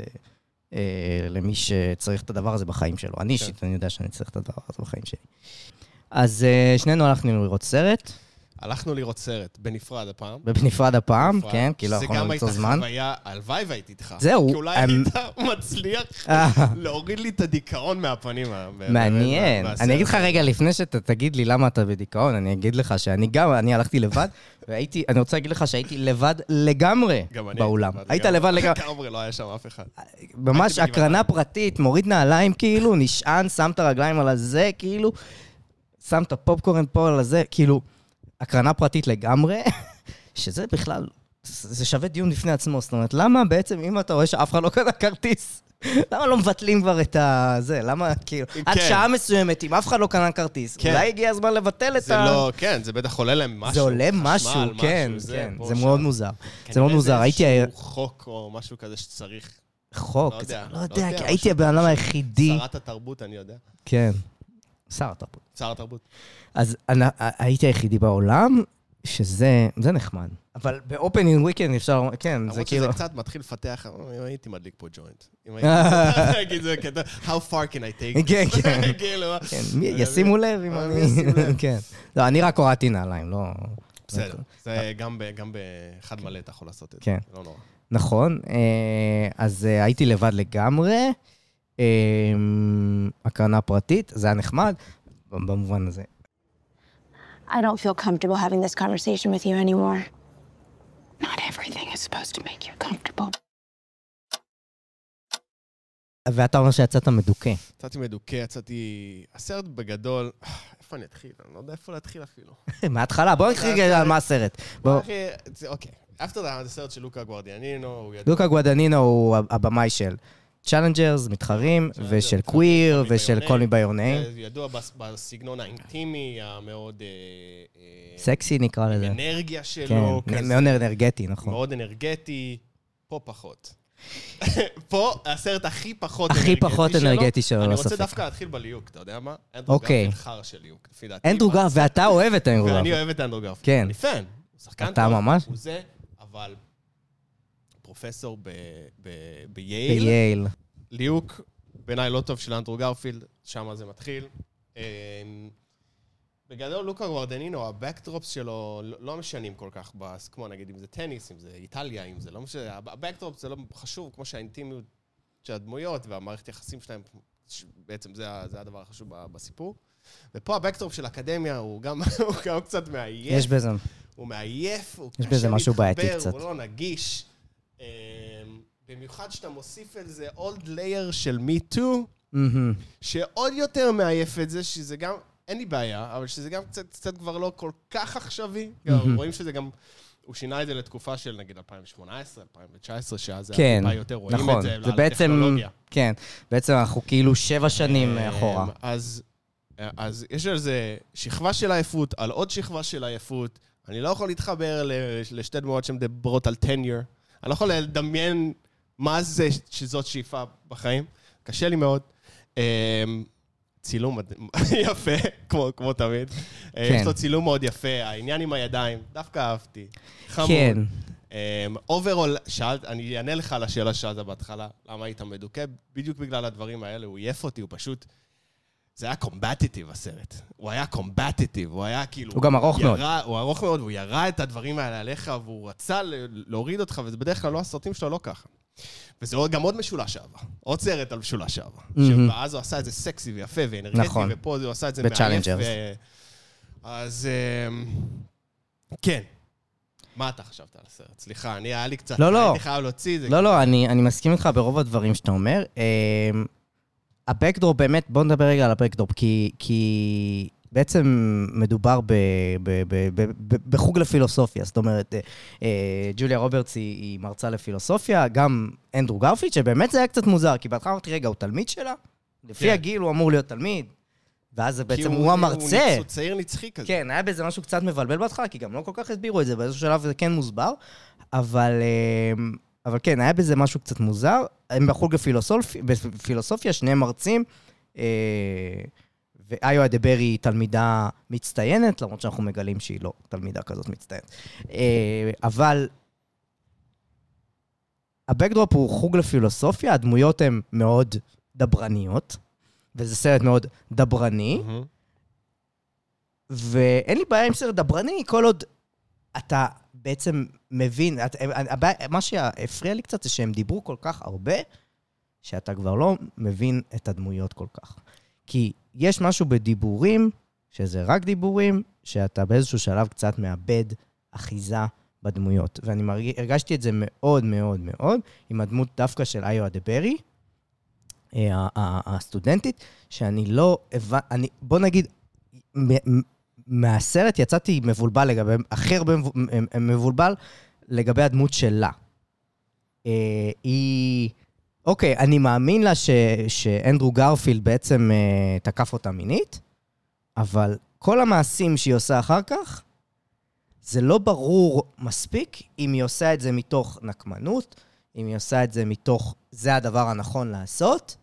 למי שצריך את הדבר הזה בחיים שלו. אני אישית, אני יודע שאני צריך את הדבר הזה בחיים שלי. אז שנינו הלכנו לראות סרט. הלכנו לראות סרט, בנפרד הפעם. בנפרד הפעם, כן, כי לא יכולנו למצוא זמן. זה גם הייתה חוויה, הלוואי והייתי איתך. זהו. כי אולי היית מצליח להוריד לי את הדיכאון מהפנים. מעניין. אני אגיד לך רגע, לפני שאתה תגיד לי למה אתה בדיכאון, אני אגיד לך שאני גם, אני הלכתי לבד, והייתי, אני רוצה להגיד לך שהייתי לבד לגמרי באולם. היית לבד לגמרי. לגמרי, לא היה שם אף אחד. ממש הקרנה פרטית, מוריד נעליים כאילו, נשען, שם את הרגליים על הזה, כאילו, שם את הפופקורן פה על הזה, כאילו, הקרנה פרטית לגמרי, שזה בכלל, זה שווה דיון בפני עצמו, זאת אומרת, למה בעצם אם אתה רואה שאף אחד לא קנה כרטיס, למה לא מבטלים כבר את זה? למה כאילו, עד שעה מסוימת, אם אף אחד לא קנה כרטיס, אולי הגיע הזמן לבטל את זה לא, כן, זה בטח עולה להם משהו. זה עולה משהו, כן, כן, זה מאוד מוזר. זה מאוד מוזר, הייתי... כנראה זה איזשהו חוק או משהו כזה שצריך. חוק, לא יודע, כי הייתי הבן אדם היחידי. שרת התרבות, אני יודע. כן, שר התרבות. שר התרבות. אז הייתי היחידי בעולם, שזה נחמד. אבל באופנינג וויקנד אפשר, כן, זה כאילו... למרות שזה קצת מתחיל לפתח, אם הייתי מדליק פה ג'וינט. אם הייתי להגיד זה כזה, how far can I take this? כן, כן. ישימו לב אם אני... כן. לא, אני רק הורדתי נעליים, לא... בסדר. זה גם באחד מלא אתה יכול לעשות את זה. כן. לא נורא. נכון. אז הייתי לבד לגמרי. הקרנה פרטית, זה היה נחמד, במובן הזה. I don't feel comfortable having this conversation with you anymore. Not everything is supposed to make you comfortable. ואתה אומר שיצאת מדוכא. יצאתי מדוכא, יצאתי... הסרט בגדול... איפה אני אתחיל? אני לא יודע איפה להתחיל אפילו. מההתחלה, בוא נתחיל על מה הסרט. אוקיי. After that, זה סרט של לוקה גוארדיאנינו. לוקה גוארדיאנינו הוא הבמאי של צ'אלנג'רס, מתחרים, ושל קוויר, ושל כל מי ביורנאים. ידוע בסגנון האינטימי, המאוד... סקסי נקרא לזה. אנרגיה שלו. כן, מאוד אנרגטי, נכון. מאוד אנרגטי, פה פחות. פה הסרט הכי פחות אנרגטי שלו. הכי פחות אנרגטי שלו, לא ספק. אני רוצה דווקא להתחיל בליוק, אתה יודע מה? אנדרו גרפילד חר של ליוק, לפי דעתי. אנדרו גרפילד, ואתה אוהב את אנדרו גרפילד. ואני אוהב את אנדרו גרפילד. כן. אני פן. הוא שחקן אתה ממש? הוא זה, אבל פרופסור בייל. ליוק, בעיניי לא טוב של אנדרו גרפילד, שם זה מתחיל. בגדול, לוקה גוארדיאנינו, הבקטרופס שלו לא משנים כל כך, כמו נגיד אם זה טניס, אם זה איטליה, אם זה לא משנה, הבקטרופס זה לא חשוב, כמו שהאינטימיות של הדמויות והמערכת יחסים שלהם, בעצם זה הדבר החשוב בסיפור. ופה הבקטרופס של האקדמיה הוא גם קצת מעייף. יש בזה. הוא מעייף, הוא קשה להתחבר, הוא לא נגיש. במיוחד שאתה מוסיף על זה עוד לייר של Me Too, שעוד יותר מעייף את זה, שזה גם, אין לי בעיה, אבל שזה גם קצת כבר לא כל כך עכשווי. רואים שזה גם הוא שינה את זה לתקופה של נגיד 2018, 2019, שאז זה כן, טיפה יותר רואים נכון. את זה, זה בעצם, לטכנולוגיה. כן, בעצם אנחנו כאילו 7 שנים אחורה. אז יש על זה שכבה של עייפות, על עוד שכבה של עייפות. אני לא יכול להתחבר לשתי דמויות שמדברות על tenure. אני לא יכול לדמיין מה זה שזאת שאיפה בחיים. קשה לי מאוד. צילום יפה, כמו תמיד. יש לו צילום מאוד יפה, העניין עם הידיים, דווקא אהבתי. חמוד. כן. אוברול, שאלת, אני אענה לך על השאלה ששאלת בהתחלה, למה היית מדוכא? בדיוק בגלל הדברים האלה, הוא עייף אותי, הוא פשוט... זה היה קומבטיטיב הסרט. הוא היה קומבטיטיב, הוא היה כאילו... הוא גם ארוך מאוד. הוא ארוך מאוד, והוא ירה את הדברים האלה עליך, והוא רצה להוריד אותך, וזה בדרך כלל לא הסרטים שלו, לא ככה. וזה גם עוד משולש אהבה. עוד סרט על משולש אהבה. ואז הוא עשה את זה סקסי ויפה ואנרגטי, ופה הוא עשה את זה מעייף. אז כן. מה אתה חשבת על הסרט? סליחה, היה לי קצת... הייתי חייב להוציא את זה. לא, אני מסכים איתך ברוב הדברים שאתה אומר. הבקדרופ באמת, בוא נדבר רגע על הבקדרופ, כי בעצם מדובר בחוג לפילוסופיה, זאת אומרת, ג'וליה רוברטס היא מרצה לפילוסופיה, גם אנדרו גרפילד, שבאמת זה היה קצת מוזר, כי בהתחלה אמרתי, רגע, הוא תלמיד שלה? לפי הגיל הוא אמור להיות תלמיד, ואז זה בעצם הוא המרצה. הוא צעיר נצחי כזה. כן, היה בזה משהו קצת מבלבל בהתחלה, כי גם לא כל כך הסבירו את זה, באיזשהו שלב זה כן מוסבר, אבל כן, היה בזה משהו קצת מוזר. הם בחוג בפילוסופיה, שני מרצים, ואיו אדברי היא תלמידה מצטיינת, למרות שאנחנו מגלים שהיא לא תלמידה כזאת מצטיינת. אבל הבקדרופ הוא חוג לפילוסופיה, הדמויות הן מאוד דברניות, וזה סרט מאוד דברני, ואין לי בעיה עם סרט דברני, כל עוד אתה בעצם מבין, מה שהפריע לי קצת זה שהם דיברו כל כך הרבה, שאתה כבר לא מבין את הדמויות כל כך. כי יש משהו בדיבורים, שזה רק דיבורים, שאתה באיזשהו שלב קצת מאבד אחיזה בדמויות. ואני הרגשתי את זה מאוד מאוד מאוד, עם הדמות דווקא של איו אדברי, הסטודנטית, שאני לא... בוא נגיד, מהסרט יצאתי מבולבל לגבי, הכי הרבה מבולבל לגבי הדמות שלה. אוקיי, אני מאמין לה שאנדרו גרפילד בעצם תקף אותה מינית, אבל כל המעשים שהיא עושה אחר כך, זה לא ברור מספיק אם היא עושה את זה מתוך נקמנות, אם היא עושה את זה מתוך זה הדבר הנכון לעשות,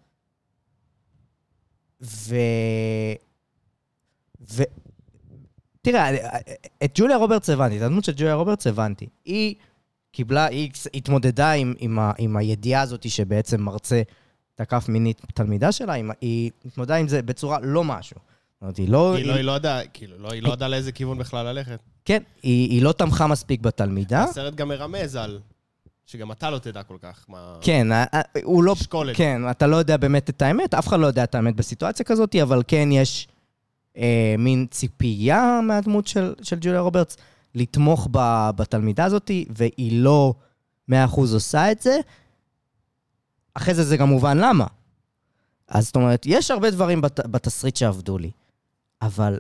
תראה, את ג'וליה רוברטס הבנתי, את הדמות של ג'וליה רוברטס הבנתי. היא קיבלה, היא התמודדה עם הידיעה הזאת שבעצם מרצה תקף מינית תלמידה שלה, היא התמודדה עם זה בצורה לא משהו. היא לא ידעה לאיזה כיוון בכלל ללכת. כן, היא לא תמכה מספיק בתלמידה. הסרט גם מרמז על שגם אתה לא תדע כל כך מה... כן, הוא לא... כן, אתה לא יודע באמת את האמת, אף אחד לא יודע את האמת בסיטואציה כזאת, אבל כן יש מין ציפייה מהדמות של ג'וליה רוברטס לתמוך בתלמידה הזאת, והיא לא 100% עושה את זה. אחרי זה גם מובן למה. אז זאת אומרת, יש הרבה דברים בתסריט שעבדו לי, אבל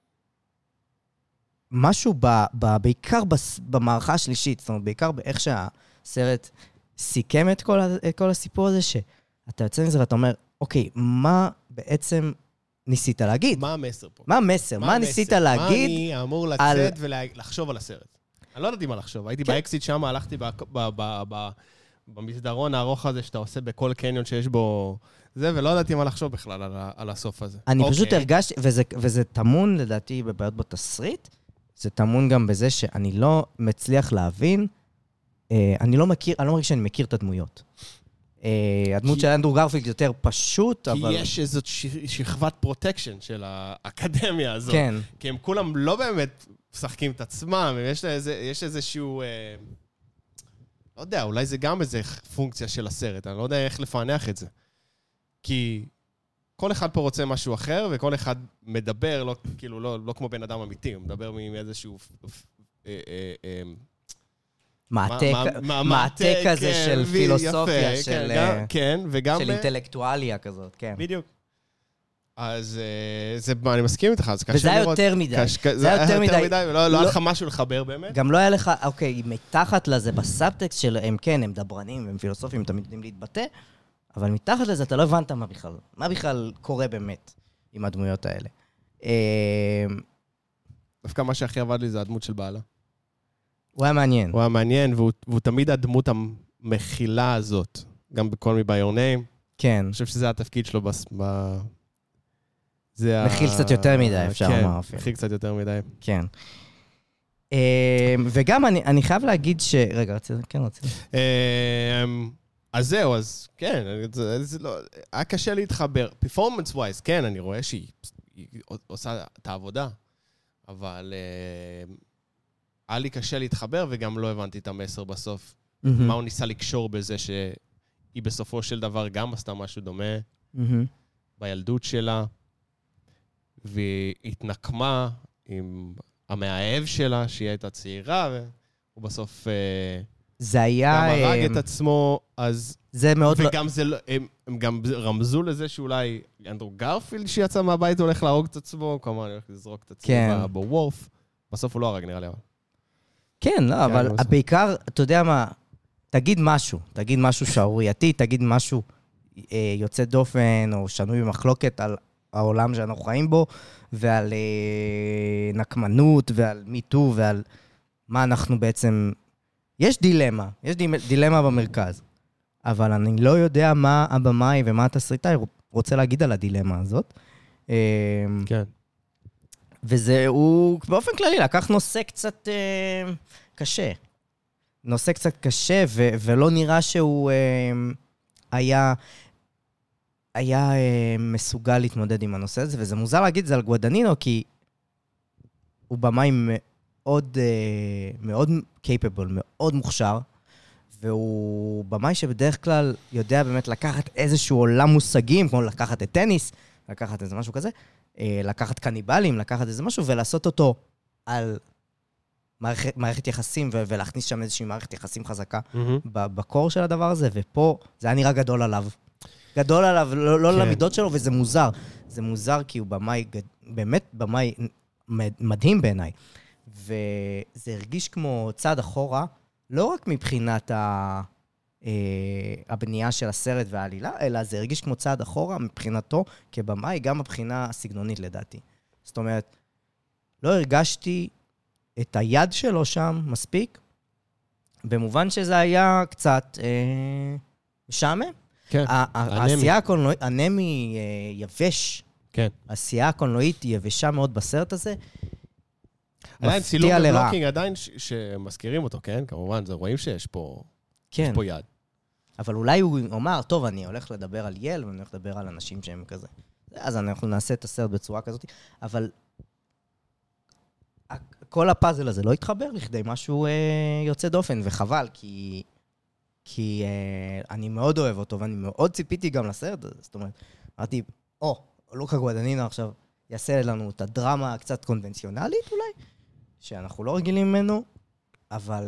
משהו בעיקר במערכה השלישית, זאת אומרת, בעיקר באיך שהסרט סיכם את כל הסיפור הזה, שאתה יוצא מזה ואתה אומר, אוקיי, מה בעצם ניסית להגיד? מה המסר פה? מה המסר? מה ניסית להגיד? מה אני אמור לצאת ולחשוב על הסרט? אני לא יודעתי מה לחשוב. הייתי באקסיט שם, הלכתי במסדרון הארוך הזה שאתה עושה בכל קניון שיש בו זה, ולא ידעתי מה לחשוב בכלל על הסוף הזה. אני פשוט הרגשתי, וזה תמון לדעתי בבעיות בתסריט, זה תמון גם בזה שאני לא מצליח להבין, אני לא מרגיש שאני מכיר את הדמויות. הדמות של אנדרו גרפילד יותר פשוט, אבל... כי יש איזו שכבת פרוטקשן של האקדמיה הזאת. כן. כי הם כולם לא באמת משחקים את עצמם, יש איזשהו... לא יודע, אולי זה גם איזו פונקציה של הסרט, אני לא יודע איך לפענח את זה. כי כל אחד פה רוצה משהו אחר, וכל אחד מדבר, לא כמו בן אדם אמיתי, הוא מדבר מאיזשהו... מעטה כזה של פילוסופיה, של כן, וגם... של אינטלקטואליה כזאת, כן. בדיוק. אז אני מסכים איתך, אז קשה וזה היה לראות. יותר מדי. זה היה יותר מדי, ולא היה לך משהו לחבר באמת. גם לא היה לך, אוקיי, מתחת לזה, בסאבטקסט שלהם, כן, הם דברנים, הם פילוסופים, הם תמיד יודעים להתבטא, אבל מתחת לזה אתה לא הבנת מה בכלל קורה באמת עם הדמויות האלה. דווקא מה שהכי עבד לי זה הדמות של בעלה. הוא היה מעניין. הוא היה מעניין, והוא תמיד הדמות המכילה הזאת, גם בכל מי by your name. כן. אני חושב שזה התפקיד שלו מכיל קצת יותר מדי, אפשר לומר אפילו. כן, מכיל קצת יותר מדי. כן. וגם אני חייב להגיד רגע, רציתי. אז זהו, אז כן, היה קשה להתחבר. Performance wise, כן, אני רואה שהיא עושה את העבודה, אבל היה לי קשה להתחבר, וגם לא הבנתי את המסר בסוף. מה הוא ניסה לקשור בזה שהיא בסופו של דבר גם עשתה משהו דומה בילדות שלה, והיא התנקמה עם המאהב שלה, שהיא הייתה צעירה, והוא בסוף זה היה... גם הרג את עצמו, אז... זה מאוד... וגם זה, הם גם רמזו לזה שאולי אנדרו גרפילד שיצא מהבית הולך להרוג את עצמו, כלומר, אני הולך לזרוק את עצמו בוורף. בסוף הוא לא הרג, נראה לי. כן, לא, אבל בעיקר, אתה יודע מה, תגיד משהו שערורייתי, תגיד משהו יוצא דופן או שנוי במחלוקת על העולם שאנחנו חיים בו, ועל נקמנות, ועל מיטו, ועל מה אנחנו בעצם... יש דילמה במרכז, אבל אני לא יודע מה הבמאי ומה התסריטאי רוצה להגיד על הדילמה הזאת. כן. וזה, הוא באופן כללי לקח נושא קצת קשה. נושא קצת קשה, ולא נראה שהוא היה מסוגל להתמודד עם הנושא הזה, וזה מוזר להגיד את זה על גואדנינו, כי הוא במאי מאוד capable, מאוד מוכשר, והוא במאי שבדרך כלל יודע באמת לקחת איזשהו עולם מושגים, כמו לקחת את טניס, לקחת איזה משהו כזה, לקחת קניבלים, לקחת איזה משהו, ולעשות אותו על מערכת יחסים, ולהכניס שם איזושהי מערכת יחסים חזקה בקור של הדבר הזה, ופה זה היה נראה גדול עליו. גדול עליו, לא למידות שלו, וזה מוזר. זה מוזר כי הוא במאי, באמת במאי מדהים בעיניי. וזה הרגיש כמו צעד אחורה, לא רק מבחינת הבנייה של הסרט והעלילה, אלא זה הרגיש כמו צעד אחורה מבחינתו כבמאי, גם מבחינה הסגנונית לדעתי. זאת אומרת, לא הרגשתי את היד שלו שם מספיק, במובן שזה היה קצת משעמם. כן, העשייה הקולנועית, אנמי יבש. כן. העשייה הקולנועית היא יבשה מאוד בסרט הזה. עדיין צילום ובלוקינג, עדיין שמזכירים אותו, כן? כמובן, זה רואים שיש פה יד. אבל אולי הוא אומר, טוב, אני הולך לדבר על יל, ואני הולך לדבר על אנשים שהם כזה. אז אנחנו נעשה את הסרט בצורה כזאת, אבל כל הפאזל הזה לא התחבר לכדי משהו יוצא דופן, וחבל, כי אני מאוד אוהב אותו, ואני מאוד ציפיתי גם לסרט הזה. זאת אומרת, אמרתי, לוקה גואדנינו עכשיו יעשה לנו את הדרמה קצת קונבנציונלית אולי, שאנחנו לא רגילים ממנו, אבל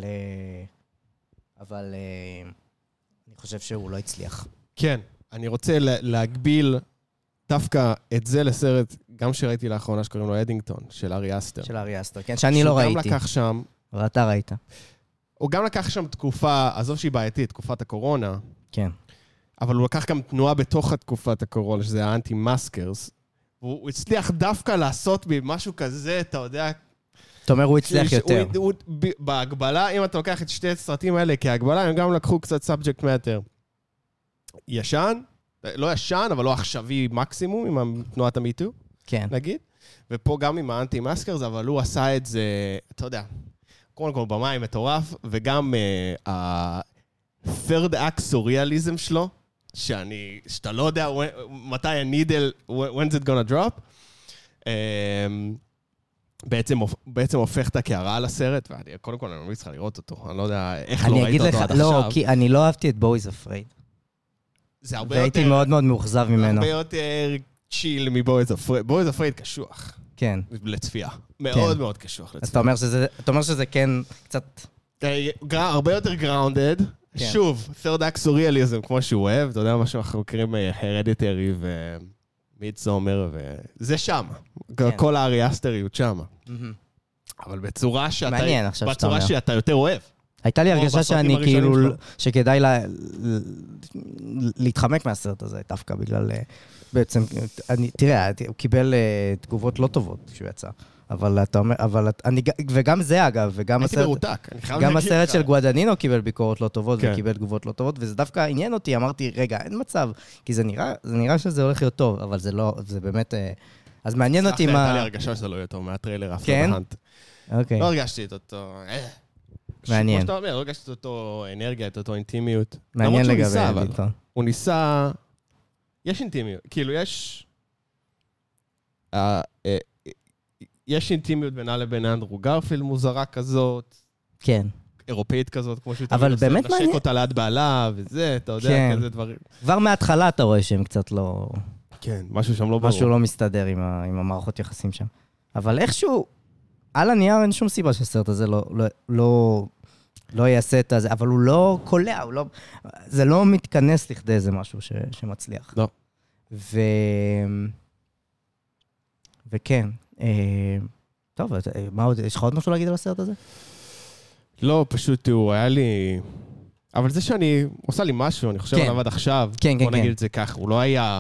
אני חושב שהוא לא הצליח. כן, אני רוצה להגביל דווקא את זה לסרט, גם שראיתי לאחרונה שקוראים לו אדינגטון, של ארי אסטר. של ארי אסטר, כן, שאני לא ראיתי. שהוא גם לקח שם... ואתה ראית. הוא גם לקח שם תקופה, עזוב שהיא בעייתית, תקופת הקורונה. כן. אבל הוא לקח גם תנועה בתוך התקופת הקורונה, שזה האנטי-מאסקרס. הוא הצליח דווקא לעשות משהו כזה, אתה יודע... אתה אומר, הוא הצליח יותר. בהגבלה, אם אתה לוקח את שתי הסרטים האלה כהגבלה, הם גם לקחו קצת סאבג'קט מאטר. ישן, לא ישן, אבל לא עכשווי מקסימום, עם תנועת המיטו, כן. נגיד. ופה גם עם האנטי-מאסקרס, אבל הוא עשה את זה, אתה יודע, קודם כל במים מטורף, וגם ה-third act surrealism שלו, שאתה לא יודע מתי הנידל, when's it gonna drop, בעצם הופך את הקערה על הסרט, וקודם כל אני ממליץ לך לראות אותו, אני לא יודע איך לא ראית אותו עד עכשיו. לא, כי אני לא אהבתי את Boys Afraid. זה הרבה יותר... והייתי מאוד מאוד מאוכזב ממנו. הרבה יותר צ'יל מבויז אפרייד. בויז אפרייד קשוח. כן. לצפייה. מאוד מאוד קשוח לצפייה. אז אתה אומר שזה כן קצת... הרבה יותר גראונדד. שוב, third act surrealism, כמו שהוא אוהב. אתה יודע מה שאנחנו מכירים הרדיטרי מידסומר, וזה שם. כל האריאסטריות שם. אבל בצורה שאתה... מעניין עכשיו שאתה אומר. בצורה שאתה יותר אוהב. הייתה לי הרגשה שאני כאילו, שלו. שכדאי להתחמק מהסרט הזה, דווקא בגלל, בעצם, תראה, הוא קיבל תגובות לא טובות כשהוא יצא. אבל אתה אומר, וגם זה אגב, וגם הייתי מרותק, אני חייב גם להגיד הסרט לך. של גואדנינו קיבל ביקורות לא טובות, כן. וקיבל תגובות לא טובות, וזה דווקא עניין אותי, אמרתי, רגע, אין מצב, כי זה נראה שזה הולך להיות טוב, אבל זה לא, זה באמת, אז מעניין אותי מה... הייתה לי הרגשה שזה לא יהיה טוב מהטריילר, אפטר כן? בהאנט. אוקיי. לא הרגשתי את אותו... מעניין. כמו שאתה אומר, לא הרגשתי את אותו אנרגיה, את אותו אינטימיות. מעניין למרות שהוא לגבי ניסה, אבל אדיטון. הוא ניסה... יש אינטימיות, כאילו יש... יש אינטימיות בינה לבין אנדרו גרפילד מוזרה כזאת, כן. אירופאית כזאת, כמו שהוא אבל תמיד באמת עושה, מעניין. נשק אותה ליד בעלה, וזה, אתה יודע, כן. כזה דברים. כבר מההתחלה אתה רואה שהם קצת לא... כן, משהו שם לא ברור. משהו לא מסתדר עם המערכות יחסים שם. אבל איכשהו, על הנייר אין שום סיבה שהסרט הזה לא יעשה את זה, אבל הוא לא קולע, זה לא מתכנס לכדי איזה משהו שמצליח. לא. וכן. טוב, מה עוד, יש לך עוד משהו להגיד על הסרט הזה? לא, פשוט הוא היה לי... אבל זה שאני... עושה לי משהו, אני חושב כן. עליו עד עכשיו. כן, בוא כן, נגיד כן. את זה כך, הוא לא היה...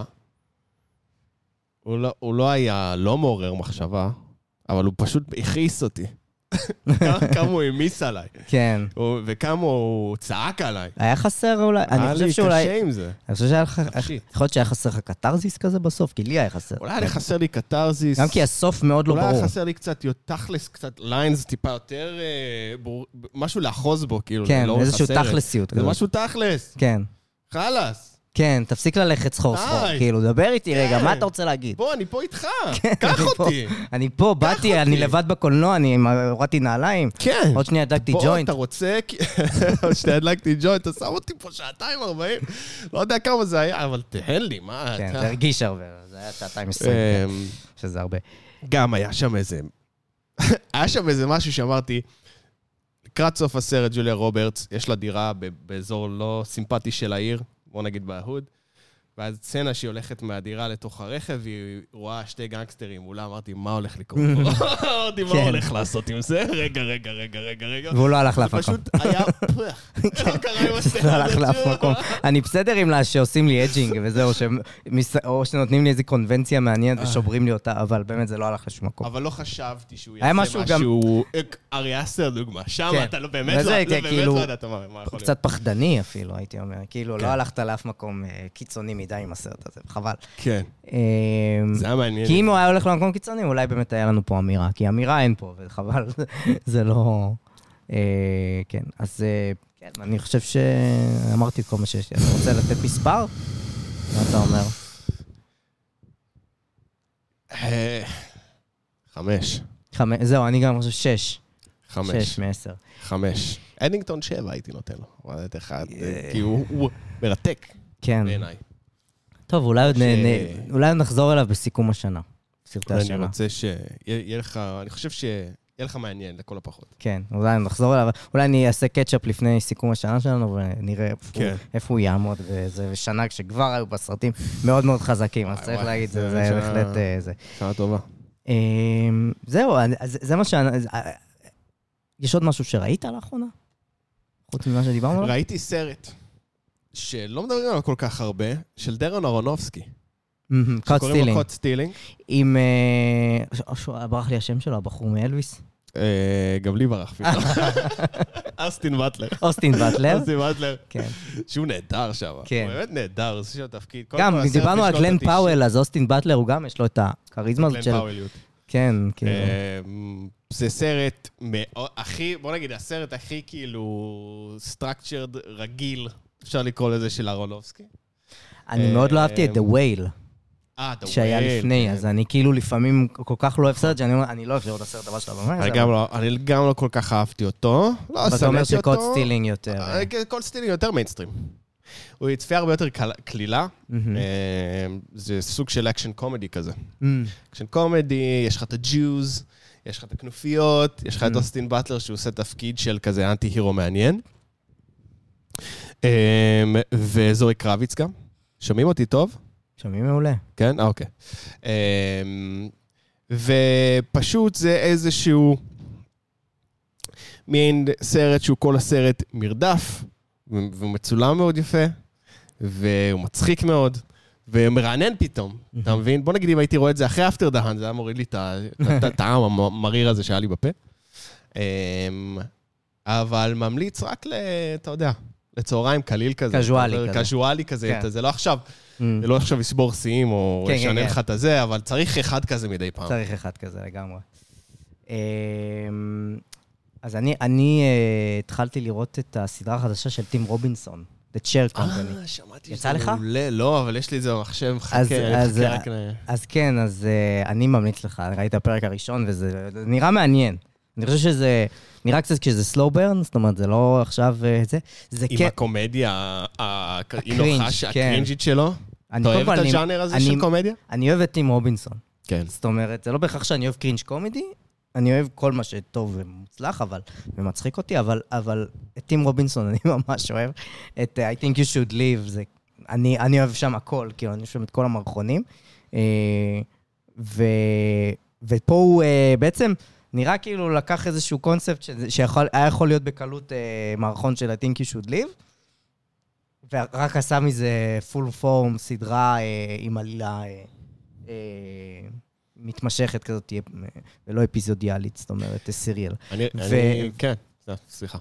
הוא לא היה לא מעורר מחשבה, אבל הוא פשוט הכעיס אותי. כמה הוא המיס עליי. כן. וכמה הוא צעק עליי. היה חסר אולי, אני חושב שאולי... היה לי קשה עם זה. אני חושב שהיה לך... נפשית. יכול להיות שהיה חסר לך קטרזיס כזה בסוף, כי לי היה חסר. אולי היה חסר לי קטרזיס. גם כי הסוף מאוד לא אולי ברור. היה חסר לי קצת, תכלס, קצת ליינס טיפה יותר... משהו לאחוז בו, כאילו. כן, לאורך איזשהו הסרט. תכלסיות. זה משהו תכלס. כן. חלאס. כן, תפסיק ללכת סחור סחור. די. כאילו, דבר איתי רגע, כן. מה אתה רוצה להגיד? בוא, אני פה איתך. כן, קח אני פה. אותי. אני פה, באתי, אני אותי. לבד בקולנוע, אני הורדתי נעליים. כן. עוד שנייה הדלקתי בוא, ג'וינט. אתה רוצה... עוד שנייה הדלקתי ג'וינט, אתה שם אותי פה 2:40. לא יודע כמה זה היה, אבל תהן לי, מה... כן, אתה- זה הרגיש הרבה, זה היה 2:20, שזה הרבה. גם היה שם איזה... היה שם איזה משהו שאמרתי, לקראת סוף הסרט, ג'וליה רוברטס, יש לה דירה באזור לא סימפטי של העיר, בוא נגיד בהוד, ואז סצנה שהיא הולכת מהדירה לתוך הרכב, והיא רואה 2 גנגסטרים מולה, אמרתי, מה הולך לקרות פה? אמרתי, מה כן. הולך לעשות עם זה? רגע. והוא לא הלך זה לאף מקום. פשוט היה... לא קרה עם הסצנה לא הלך הזאת לאף שוב. מקום. אני בסדר עם לה שעושים לי אג'ינג וזהו, או שנותנים לי איזו קונבנציה מעניינת ושוברים לי אותה, אבל באמת זה לא הלך לשום מקום. אבל לא חשבתי שהוא היה יעשה משהו משהו... ארי אסטר, דוגמה. שם כן. אתה לא באמת וזה, לא כאילו, יודעת מה יכול להיות. קצת פחדני אפילו, הייתי אומר. כאילו, כן. לא הלכת לאף מקום קיצוני מדי עם הסרט הזה, חבל. כן. זה היה מעניין. כי אם הוא היה הולך למקום קיצוני, אולי באמת היה לנו פה אמירה. כי אמירה אין פה, וחבל, זה לא... כן, אז כן, אני חושב שאמרתי את כל מה שיש לי. אתה רוצה לתת מספר? מה אתה אומר? 5. זהו, אני גם חושב 6. 5. 6 מ-10. 5. אדינגטון 7 הייתי נותן לו. הוא היה אחד, כי הוא מרתק כן. בעיניי. טוב, אולי נחזור אליו בסיכום השנה. סרטי אני השנה. רוצה שיהיה לך, אני חושב שיהיה לך מעניין לכל הפחות. כן, אולי נחזור אליו. אולי אני אעשה קאצ'אפ לפני סיכום השנה שלנו, ונראה איפה הוא יעמוד. וזה שנה כשכבר היו בסרטים מאוד מאוד חזקים, אז צריך להגיד, זה בהחלט זה. שנה טובה. זהו, זה מה יש עוד משהו שראית לאחרונה? חוץ ממה שדיברנו עליו? ראיתי סרט שלא מדברים עליו כל כך הרבה, של דרון אהרונובסקי. קוד שקוראים לו סטילינג. קוד סטילינג. עם... ברח לי השם שלו, הבחור מאלוויס. גם לי ברח פתאום. אוסטין באטלר. אוסטין באטלר. אוסטין באטלר. כן. שהוא נהדר שם. כן. הוא באמת נהדר, הוא עושה שם תפקיד. גם, דיברנו על גלן פאוול, אז אוסטין באטלר הוא גם, יש לו את הכריזמה הזאת של... גלן פאווליות. כן, כאילו. זה סרט הכי, בוא נגיד, הסרט הכי כאילו structured רגיל, אפשר לקרוא לזה, של אהרונובסקי. אני מאוד לא אהבתי את The Whale, The שהיה Whale, לפני, כן. אז אני כאילו לפעמים כל כך לא אוהב סרט, שאני אומר, אני לא אוהב לראות את הסרט הבא שלה במה. אני גם לא כל כך אהבתי אותו. ואתה אומר שקוד סטילינג יותר. קוד סטילינג יותר מיינסטרים. הוא יצפה הרבה יותר קלילה. זה סוג של אקשן קומדי כזה. אקשן קומדי, יש לך את הג'וז, יש לך את הכנופיות, יש לך את אוסטין באטלר שהוא עושה תפקיד של כזה אנטי-הירו מעניין. וזוהי קרביץ גם. שומעים אותי טוב? שומעים מעולה. כן? אוקיי. ופשוט זה איזשהו מין סרט שהוא כל הסרט מרדף, והוא מצולם מאוד יפה, והוא מצחיק מאוד, ומרענן פתאום, אתה מבין? בוא נגיד אם הייתי רואה את זה אחרי אפטר דהן, זה היה מוריד לי את הטעם המריר הזה שהיה לי בפה. אבל ממליץ רק אתה יודע, לצהריים קליל כזה. קזואלי כזה. זה לא עכשיו, זה לא עכשיו יסבור שיאים או ישנה לך את הזה, אבל צריך אחד כזה מדי פעם. צריך אחד כזה לגמרי. אז אני התחלתי לראות את הסדרה החדשה של טים רובינסון, The Chair Company. שמעתי. יצא לך? לא, אבל יש לי את זה במחשב. אז כן, אז אני ממליץ לך, ראית הפרק הראשון, וזה נראה מעניין. אני חושב שזה נראה קצת כשזה slow burn, זאת אומרת, זה לא עכשיו זה עם הקומדיה, הקרינג'ית שלו? אתה אוהב את הז'אנר הזה של קומדיה? אני אוהב את טים רובינסון. כן. זאת אומרת, זה לא בהכרח שאני אוהב קרינג' קומדי, אני אוהב כל מה שטוב ומוצלח, ומצחיק אותי, אבל את טים רובינסון אני ממש אוהב. את I think you should live, אני אוהב שם הכל, כאילו, אני אוהב את כל המערכונים. ופה הוא בעצם נראה כאילו לקח איזשהו קונספט שהיה יכול להיות בקלות מערכון של I think you should live, ורק עשה מזה full form, סדרה עם עלילה מתמשכת כזאת, ולא אפיזודיאלית, זאת אומרת, סיריאל. כן, סליחה.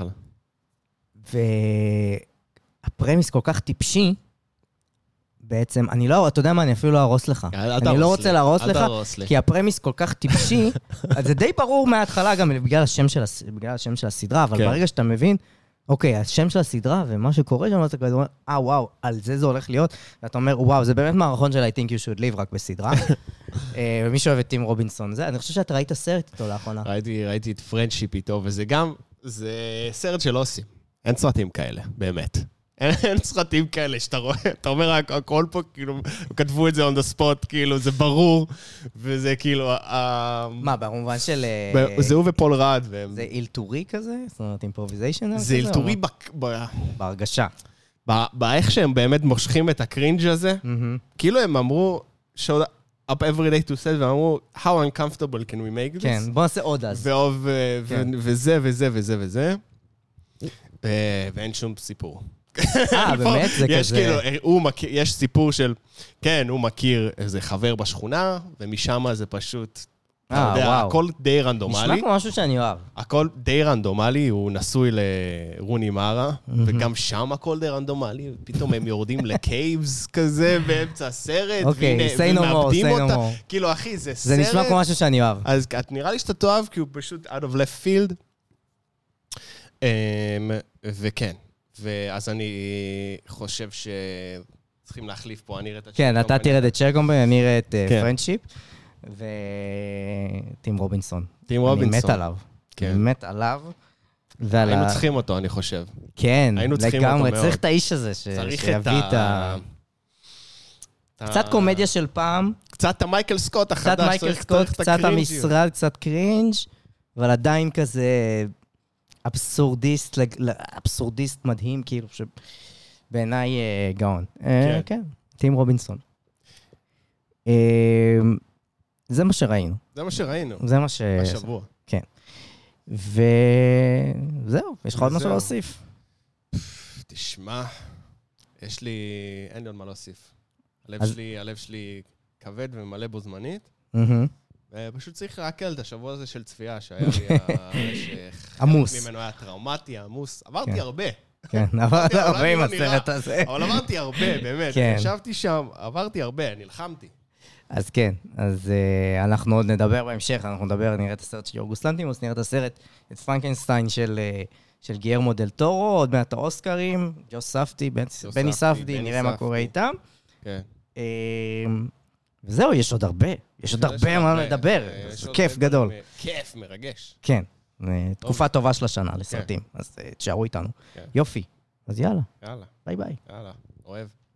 והפרמיס כל כך טיפשי, בעצם, אתה יודע מה, אני אפילו לא ארוס לך. אני לא רוצה להרוס לך, כי הפרמיס כל כך טיפשי, אז זה די ברור מההתחלה גם בגלל השם של הסדרה, אבל ברגע שאתה מבין, אוקיי, השם של הסדרה ומה שקורה שם, אתה אומר, וואו, על זה הולך להיות, ואתה אומר, וואו, זה באמת מערכון של I think you should live רק בסדרה, ומי שאוהב את טים רובינסון, אני חושב שאתה ראית סרט איתו לאחרונה. ראיתי את פרנדשיפ איתו, וזה גם, זה סרט שלא עושים. אין סרטים כאלה, באמת. אין סרטים כאלה שאתה רואה, אתה אומר, הכל פה, כאילו, כתבו את זה on the spot, כאילו, זה ברור, וזה כאילו, מה, במובן של... זה הוא ופול רד. זה אילתורי כזה? זאת אומרת, אימפרוביזיישן? זה אילתורי בהרגשה. באיך שהם באמת מושכים את הקרינג' הזה, כאילו הם אמרו, show up every day to say, והם אמרו, how uncomfortable can we make this? כן, בוא נעשה עוד אז. וזה וזה וזה וזה, ואין שום סיפור. באמת? זה כזה... יש סיפור של, כן, הוא מכיר איזה חבר בשכונה, ומשם זה פשוט, אתה יודע, הכל די רנדומלי. נשמע כמו משהו שאני אוהב. הכל די רנדומלי, הוא נשוי לרוני מארה, וגם שם הכל די רנדומלי, פתאום הם יורדים לקייבס כזה, באמצע הסרט, ומאבדים אותה. כאילו, אחי, זה סרט. זה נשמע כמו משהו שאני אוהב. אז נראה לי שאתה תאהב, כי הוא פשוט out of left field. וכן. ואז אני חושב שצריכים להחליף פה, אני אראה את הצ'ר קומפני. כן, אתה תראה את הצ'ר קומפני, אני אראה את פרנדשיפ, וטים רובינסון. טים רובינסון. אני מת עליו. אני מת עליו. היינו צריכים אותו, אני חושב. כן, לגמרי, צריך את האיש הזה, שיביא את ה... קצת קומדיה של פעם. קצת המייקל סקוט החדש. קצת מייקל סקוט, קצת המשרד, קצת קרינג', אבל עדיין כזה... אבסורדיסט מדהים, כאילו, שבעיניי גאון. כן, טים רובינסון. זה מה שראינו. זה מה השבוע. כן. וזהו, יש לך עוד משהו להוסיף? תשמע, אין לי עוד מה להוסיף. הלב שלי כבד ומלא בו זמנית. ופשוט צריך להקל את השבוע הזה של צפייה, שהיה לי עמוס. ממנו היה טראומטי, עמוס. עברתי הרבה. כן, עברתי הרבה עם הסרט הזה. אבל עברתי הרבה, באמת. ישבתי שם, עברתי הרבה, נלחמתי. אז כן, אז אנחנו עוד נדבר בהמשך, נראה את הסרט של יורגוס לנטימוס, נראה את הסרט, את פרנקנשטיין של גיירמו דל טורו, עוד מעט האוסקרים, ג'וס ספטי, בני ספדי, נראה מה קורה איתם. כן. וזהו, יש עוד הרבה מה לדבר, זה כיף גדול. כיף, מרגש. כן, תקופה טובה של השנה לסרטים, אז תשארו איתנו. יופי, אז יאללה. ביי ביי. יאללה, אוהב.